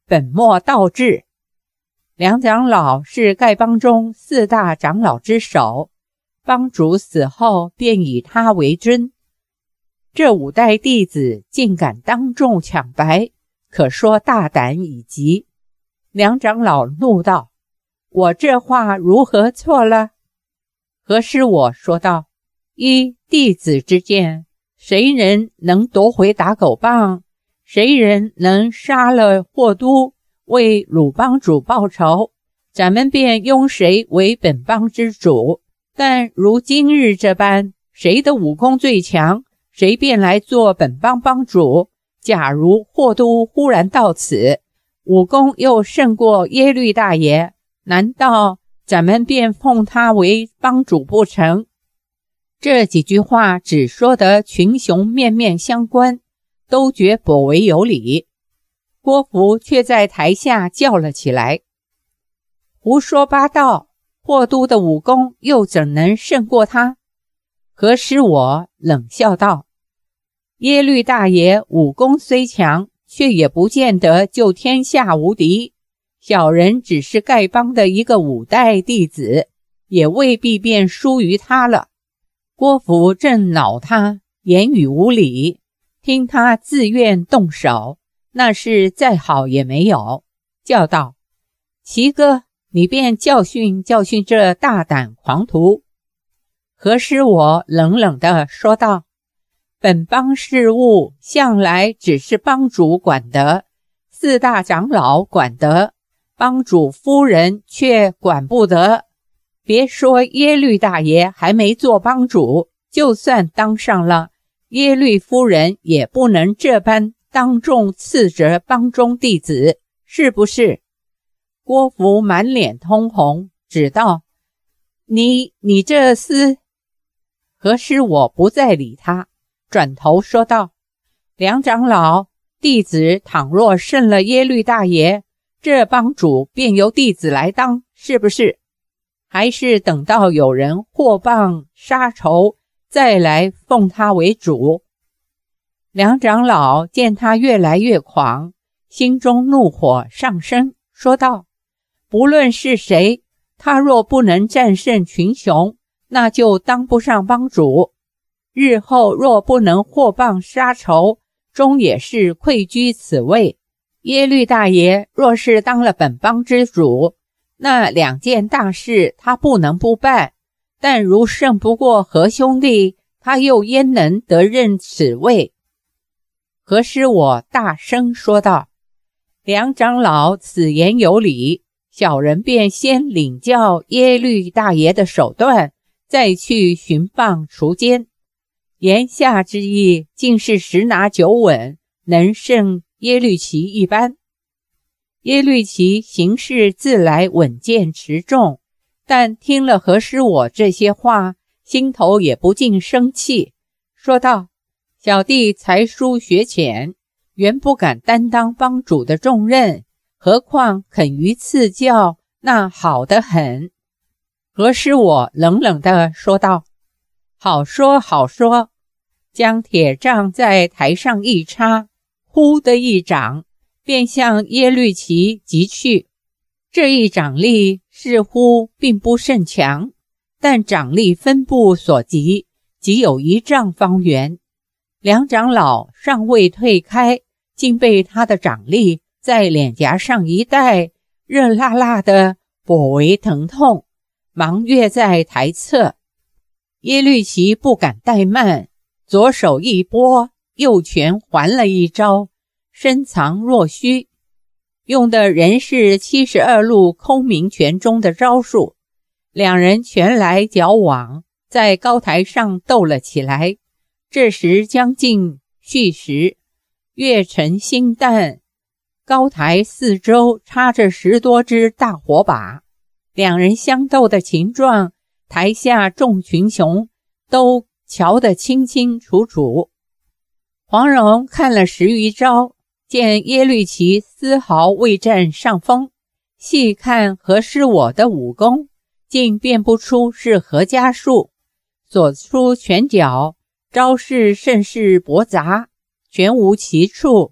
S1: 本末倒置。梁长老是丐帮中四大长老之首，帮主死后便以他为尊。这五代弟子竟敢当众抢白，可说大胆以极。梁长老怒道：我这话如何错了？何师我说道：依弟子之见，谁人能夺回打狗棒，谁人能杀了霍都，为鲁帮主报仇，咱们便拥谁为本帮之主。但如今日这般，谁的武功最强，谁便来做本帮帮主。假如霍都忽然到此，武功又胜过耶律大爷，难道咱们便奉他为帮主不成？这几句话只说得群雄面面相关，都觉颇为有理。郭芙却在台下叫了起来：胡说八道，霍都的武功又怎能胜过他？何师我冷笑道：耶律大爷武功虽强，却也不见得就天下无敌。小人只是丐帮的一个五代弟子，也未必便输于他了。郭芙正恼他言语无理，听他自愿动手，那是再好也没有，叫道：齐哥，你便教训教训这大胆狂徒。何师我冷冷地说道：本帮事务向来只是帮主管得，四大长老管得，帮主夫人却管不得。别说耶律大爷还没做帮主，就算当上了，耶律夫人也不能这般当众斥责帮中弟子，是不是？郭芙满脸通红，指道：你你这厮……何师我不再理他，转头说道：梁长老，弟子倘若胜了耶律大爷，这帮主便由弟子来当，是不是？还是等到有人获棒杀仇，再来奉他为主？梁长老见他越来越狂，心中怒火上升，说道：不论是谁，他若不能战胜群雄，那就当不上帮主。日后若不能获棒杀仇，终也是愧居此位。耶律大爷若是当了本帮之主，那两件大事他不能不办，但如胜不过何兄弟，他又焉能得任此位？何师我大声说道：梁长老此言有理，小人便先领教耶律大爷的手段，再去寻棒除奸。言下之意，竟是十拿九稳，能胜耶律齐一般。耶律齐行事自来稳健持重，但听了何师我这些话，心头也不禁生气，说道：小弟才疏学浅，原不敢担当帮主的重任，何况肯于赐教，那好得很。何师我冷冷地说道：好说好说，将铁杖在台上一插，呼的一掌，便向耶律齐击去。这一掌力似乎并不甚强，但掌力分布所及，仅有一丈方圆。梁长老尚未退开，竟被他的掌力在脸颊上一带，热辣辣的，颇为疼痛，忙跃在台侧。耶律齐不敢怠慢，左手一拨，右拳还了一招，深藏若虚，用的仍是七十二路空明拳中的招数。两人拳来脚往，在高台上斗了起来。这时将近戌时，月沉星淡，高台四周插着十多支大火把，两人相斗的情状，台下众群雄都瞧得清清楚楚。黄蓉看了十余招，见耶律齐丝毫未占上风，细看何师我的武功，竟辨不出是何家术，所出拳脚招式甚是驳杂，全无其处，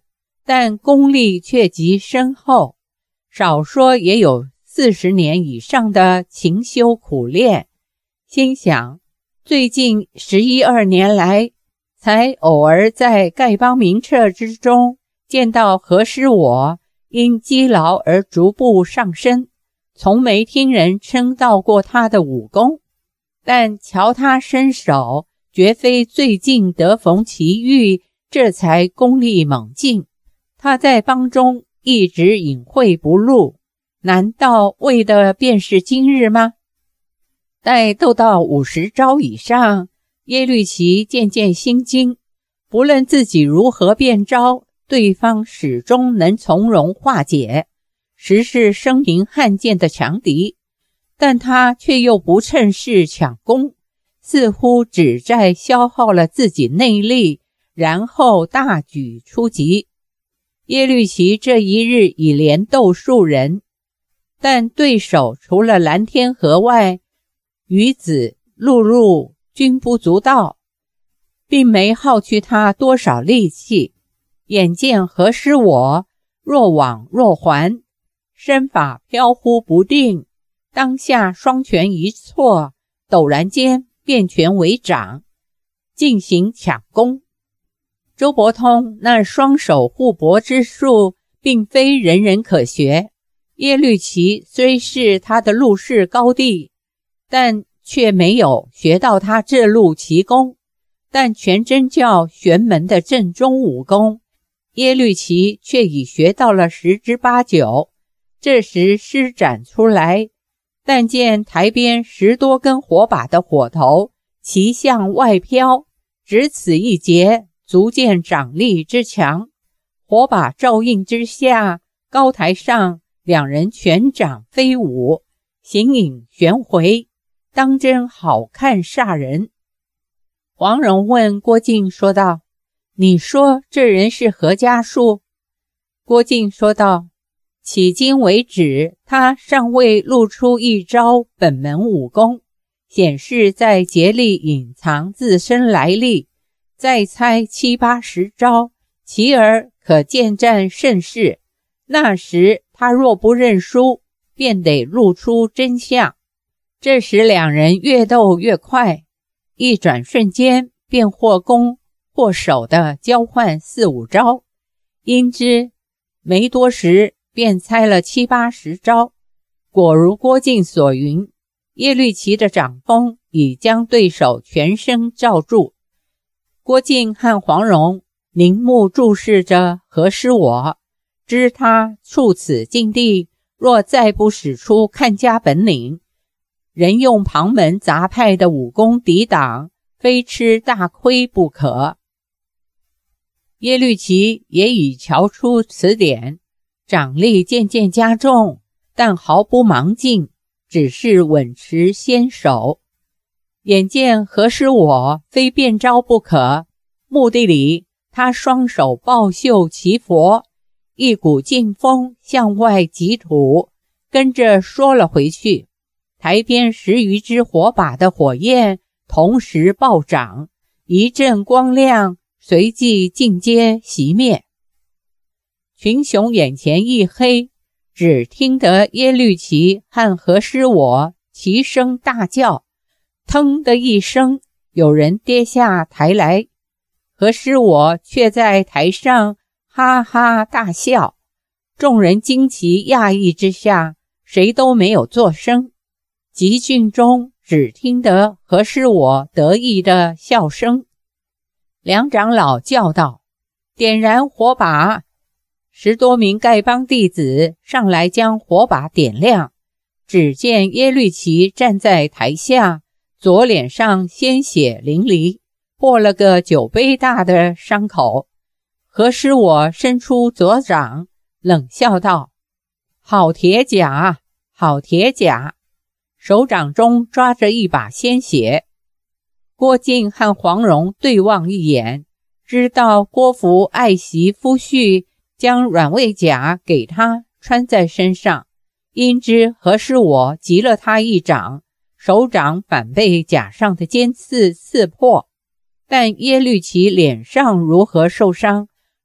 S1: 但功力却极深厚，少说也有四十年以上的勤修苦练。心想，最近十一二年来，才偶尔在丐帮名册之中见到何师我因积劳而逐步上升，从没听人称道过他的武功，但瞧他身手，绝非最近得逢奇遇，这才功力猛进。他在帮中一直隐晦不露，难道为的便是今日吗？待斗到五十招以上，耶律齐渐渐心惊，不论自己如何变招，对方始终能从容化解，实是声名罕见的强敌。但他却又不趁势抢攻，似乎只在消耗了自己内力，然后大举出击。耶律齐这一日已连斗数人，但对手除了蓝天河外，于子、陆路均不足道，并没耗去他多少力气。眼见何师我若往若还，身法飘忽不定，当下双拳一错，陡然间变拳为掌，进行抢攻。周伯通那双手互搏之术并非人人可学，耶律齐虽是他的陆氏高弟，但却没有学到他这路奇功，但全真教玄门的正宗武功，耶律齐却已学到了十之八九。这时施展出来，但见台边十多根火把的火头齐向外飘，只此一节，足见掌力之强。火把照映之下，高台上两人拳掌飞舞，形影旋回，当真好看煞人。黄蓉问郭靖说道：你说这人是何家术？郭靖说道：迄今为止，他尚未露出一招本门武功，显示在竭力隐藏自身来历，再猜七八十招，其而可见战胜势。那时他若不认输，便得露出真相。这时两人越斗越快，一转瞬间便或攻或守的交换四五招，因之没多时便猜了七八十招。果如郭靖所云，耶律齐的掌风已将对手全身罩住。郭靖和黄蓉凝目注视着何师我，知他处此境地，若再不使出看家本领，人用旁门杂派的武功抵挡，非吃大亏不可。耶律齐也已瞧出此点，掌力渐渐加重，但毫不忙进，只是稳持先手。眼见何师我非变招不可，目的里他双手抱袖齐佛，一股劲风向外急吐，跟着缩了回去。台边十余支火把的火焰同时暴涨，一阵光亮随即尽皆熄灭。群雄眼前一黑，只听得耶律齐和何师我齐声大叫，腾的一声，有人跌下台来。何师我却在台上哈哈大笑，众人惊奇讶异之下，谁都没有作声。集训中只听得何师我得意的笑声。梁长老叫道：点燃火把！十多名丐帮弟子上来将火把点亮，只见耶律齐站在台下，左脸上鲜血淋漓，破了个酒杯大的伤口。何师我伸出左掌，冷笑道：好铁甲，好铁甲！手掌中抓着一把鲜血。郭靖和黄蓉对望一眼，知道郭芙爱惜夫婿，将软猬甲给他穿在身上，因知何师我击了他一掌，手掌反被甲上的尖刺刺破。但耶律齐脸上如何受伤，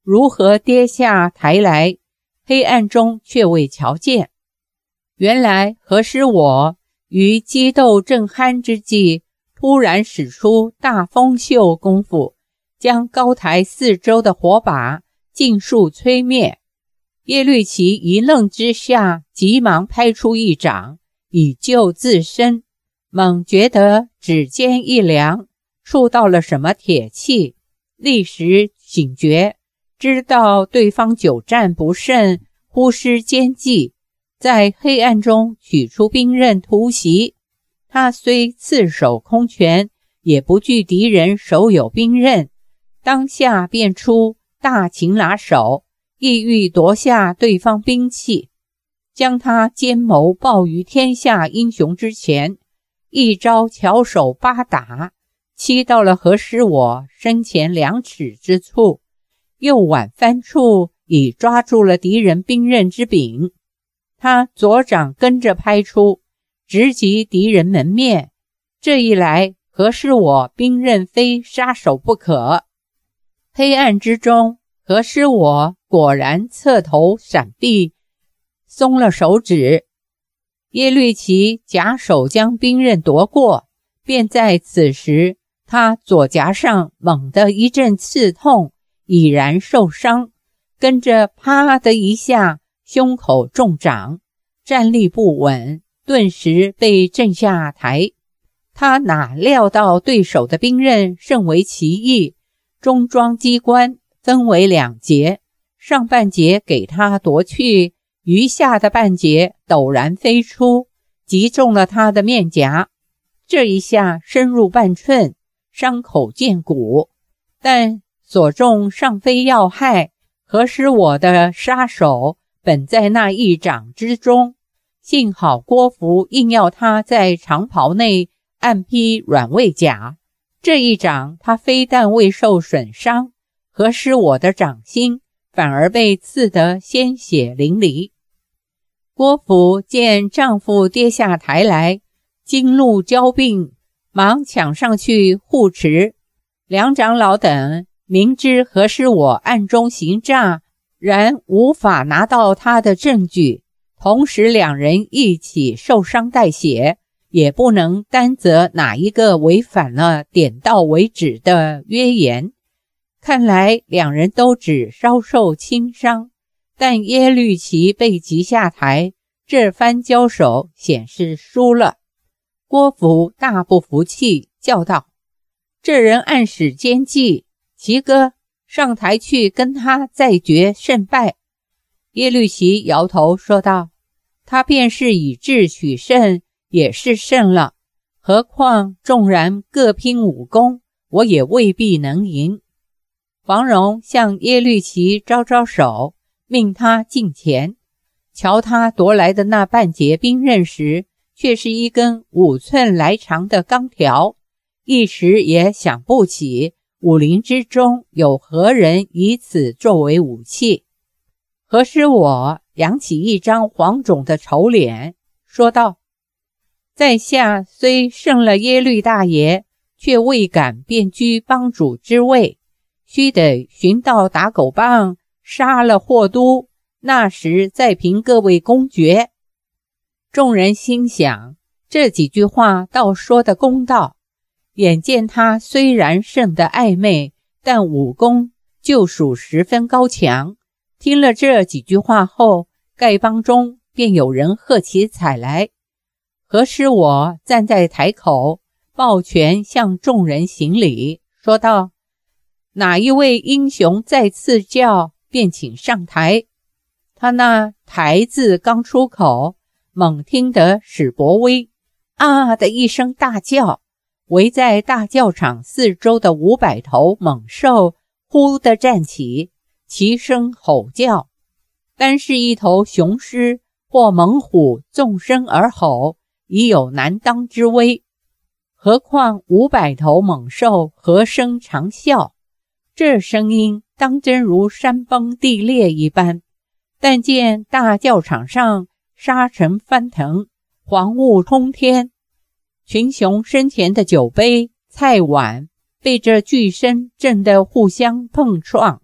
S1: 如何跌下台来，黑暗中却未瞧见。原来何时我于激斗正酣之际，突然使出大风袖功夫，将高台四周的火把尽数吹灭。耶律齐一愣之下，急忙拍出一掌以救自身，猛觉得指尖一凉，触到了什么铁器，立时醒觉，知道对方久战不胜，忽失奸计，在黑暗中取出兵刃突袭。他虽刺手空拳，也不惧敌人手有兵刃，当下便出大擒拿手，意欲夺下对方兵器，将他奸谋报于天下英雄之前，一招巧手八打，击到了何时我身前两尺之处，右腕翻处，已抓住了敌人兵刃之柄。他左掌跟着拍出，直击敌人门面。这一来，何时我兵刃非杀手不可。黑暗之中，何时我果然侧头闪避，松了手指。耶律齐假手将兵刃夺过，便在此时，他左颊上猛地一阵刺痛，已然受伤，跟着啪的一下，胸口中掌，站立不稳，顿时被震下台。他哪料到对手的兵刃甚为奇异，中装机关分为两节，上半节给他夺去，余下的半节陡然飞出，击中了他的面颊。这一下深入半寸，伤口见骨，但所中尚非要害，何时我的杀手本在那一掌之中。幸好郭芙硬要他在长袍内暗披软猬甲，这一掌他非但未受损伤，何时我的掌心反而被刺得鲜血淋漓。郭芙见丈夫跌下台来，惊怒交并，忙抢上去护持。梁长老等明知何时我暗中行诈，然无法拿到他的证据，同时两人一起受伤带血，也不能担责哪一个违反了点到为止的约言。看来两人都只稍受轻伤，但耶律齐被击下台，这番交手显示输了。郭芙大不服气，叫道：这人暗使奸计，齐哥上台去跟他再决胜败。耶律齐摇头说道：他便是以智取胜，也是胜了，何况纵然各拼武功，我也未必能赢。黄蓉向耶律齐招招手，命他近前。瞧他夺来的那半截兵刃时，却是一根五寸来长的钢条，一时也想不起武林之中有何人以此作为武器。何时我扬起一张黄肿的丑脸，说道：在下虽胜了耶律大爷，却未敢便居帮主之位，须得寻到打狗棒，杀了霍都，那时再凭各位公决。众人心想，这几句话倒说得公道。眼见他虽然胜得暧昧，但武功就属十分高强。听了这几句话后，丐帮中便有人喝起彩来。何时我站在台口，抱拳向众人行礼，说道：哪一位英雄再赐教，便请上台。他那台字刚出口，猛听得史伯威啊的一声大叫，围在大教场四周的五百头猛兽忽地站起，齐声吼叫。单是一头雄狮或猛虎纵身而吼，已有难当之威，何况五百头猛兽和声长啸，这声音当真如山崩地裂一般。但见大教场上沙尘翻腾，黄雾冲天，群雄身前的酒杯、菜碗被这巨声震得互相碰撞，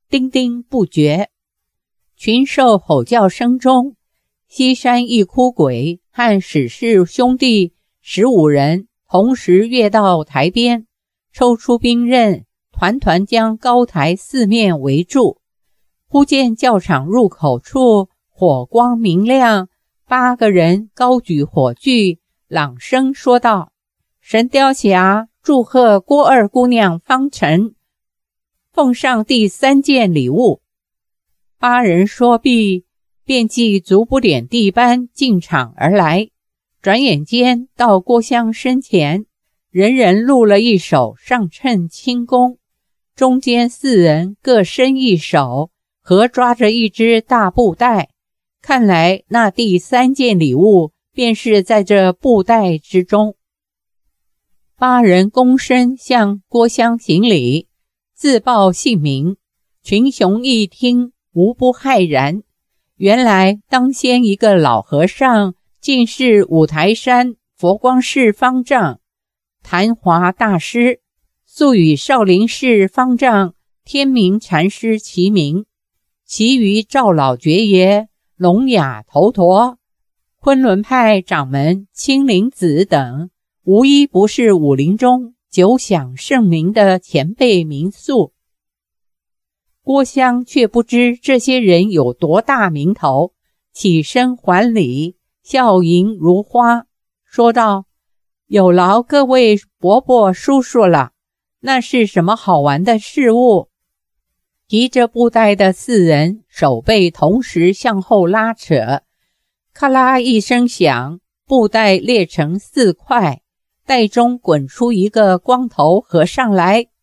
S1: 叮叮不绝。群兽吼叫声中，西山一哭鬼和史氏兄弟十五人同时跃到台边，抽出兵刃，团团将高台四面围住。忽见教场入口处火光明亮，八个人高举火炬，朗声说道：神雕侠祝贺郭二姑娘方辰，奉上第三件礼物。八人说毕，便即足不点地般进场而来，转眼间到郭襄身前，人人录了一手上称轻功，中间四人各伸一手，合抓着一只大布袋，看来那第三件礼物便是在这布袋之中。八人躬身向郭襄行礼，自报姓名。群雄一听，无不骇然，原来当先一个老和尚竟是五台山佛光寺方丈昙华大师，素与少林寺方丈天明禅师齐名，其余赵老爵爷、龙雅头陀、昆仑派掌门青灵子等，无一不是武林中久享盛名的前辈名宿。郭襄却不知这些人有多大名头，起身还礼，笑盈如花，说道：有劳各位伯伯叔叔了，那是什么好玩的事物？提着布袋的四人手背同时向后拉扯，咔啦一声响，布袋裂成四块，袋中滚出一个光头和尚来，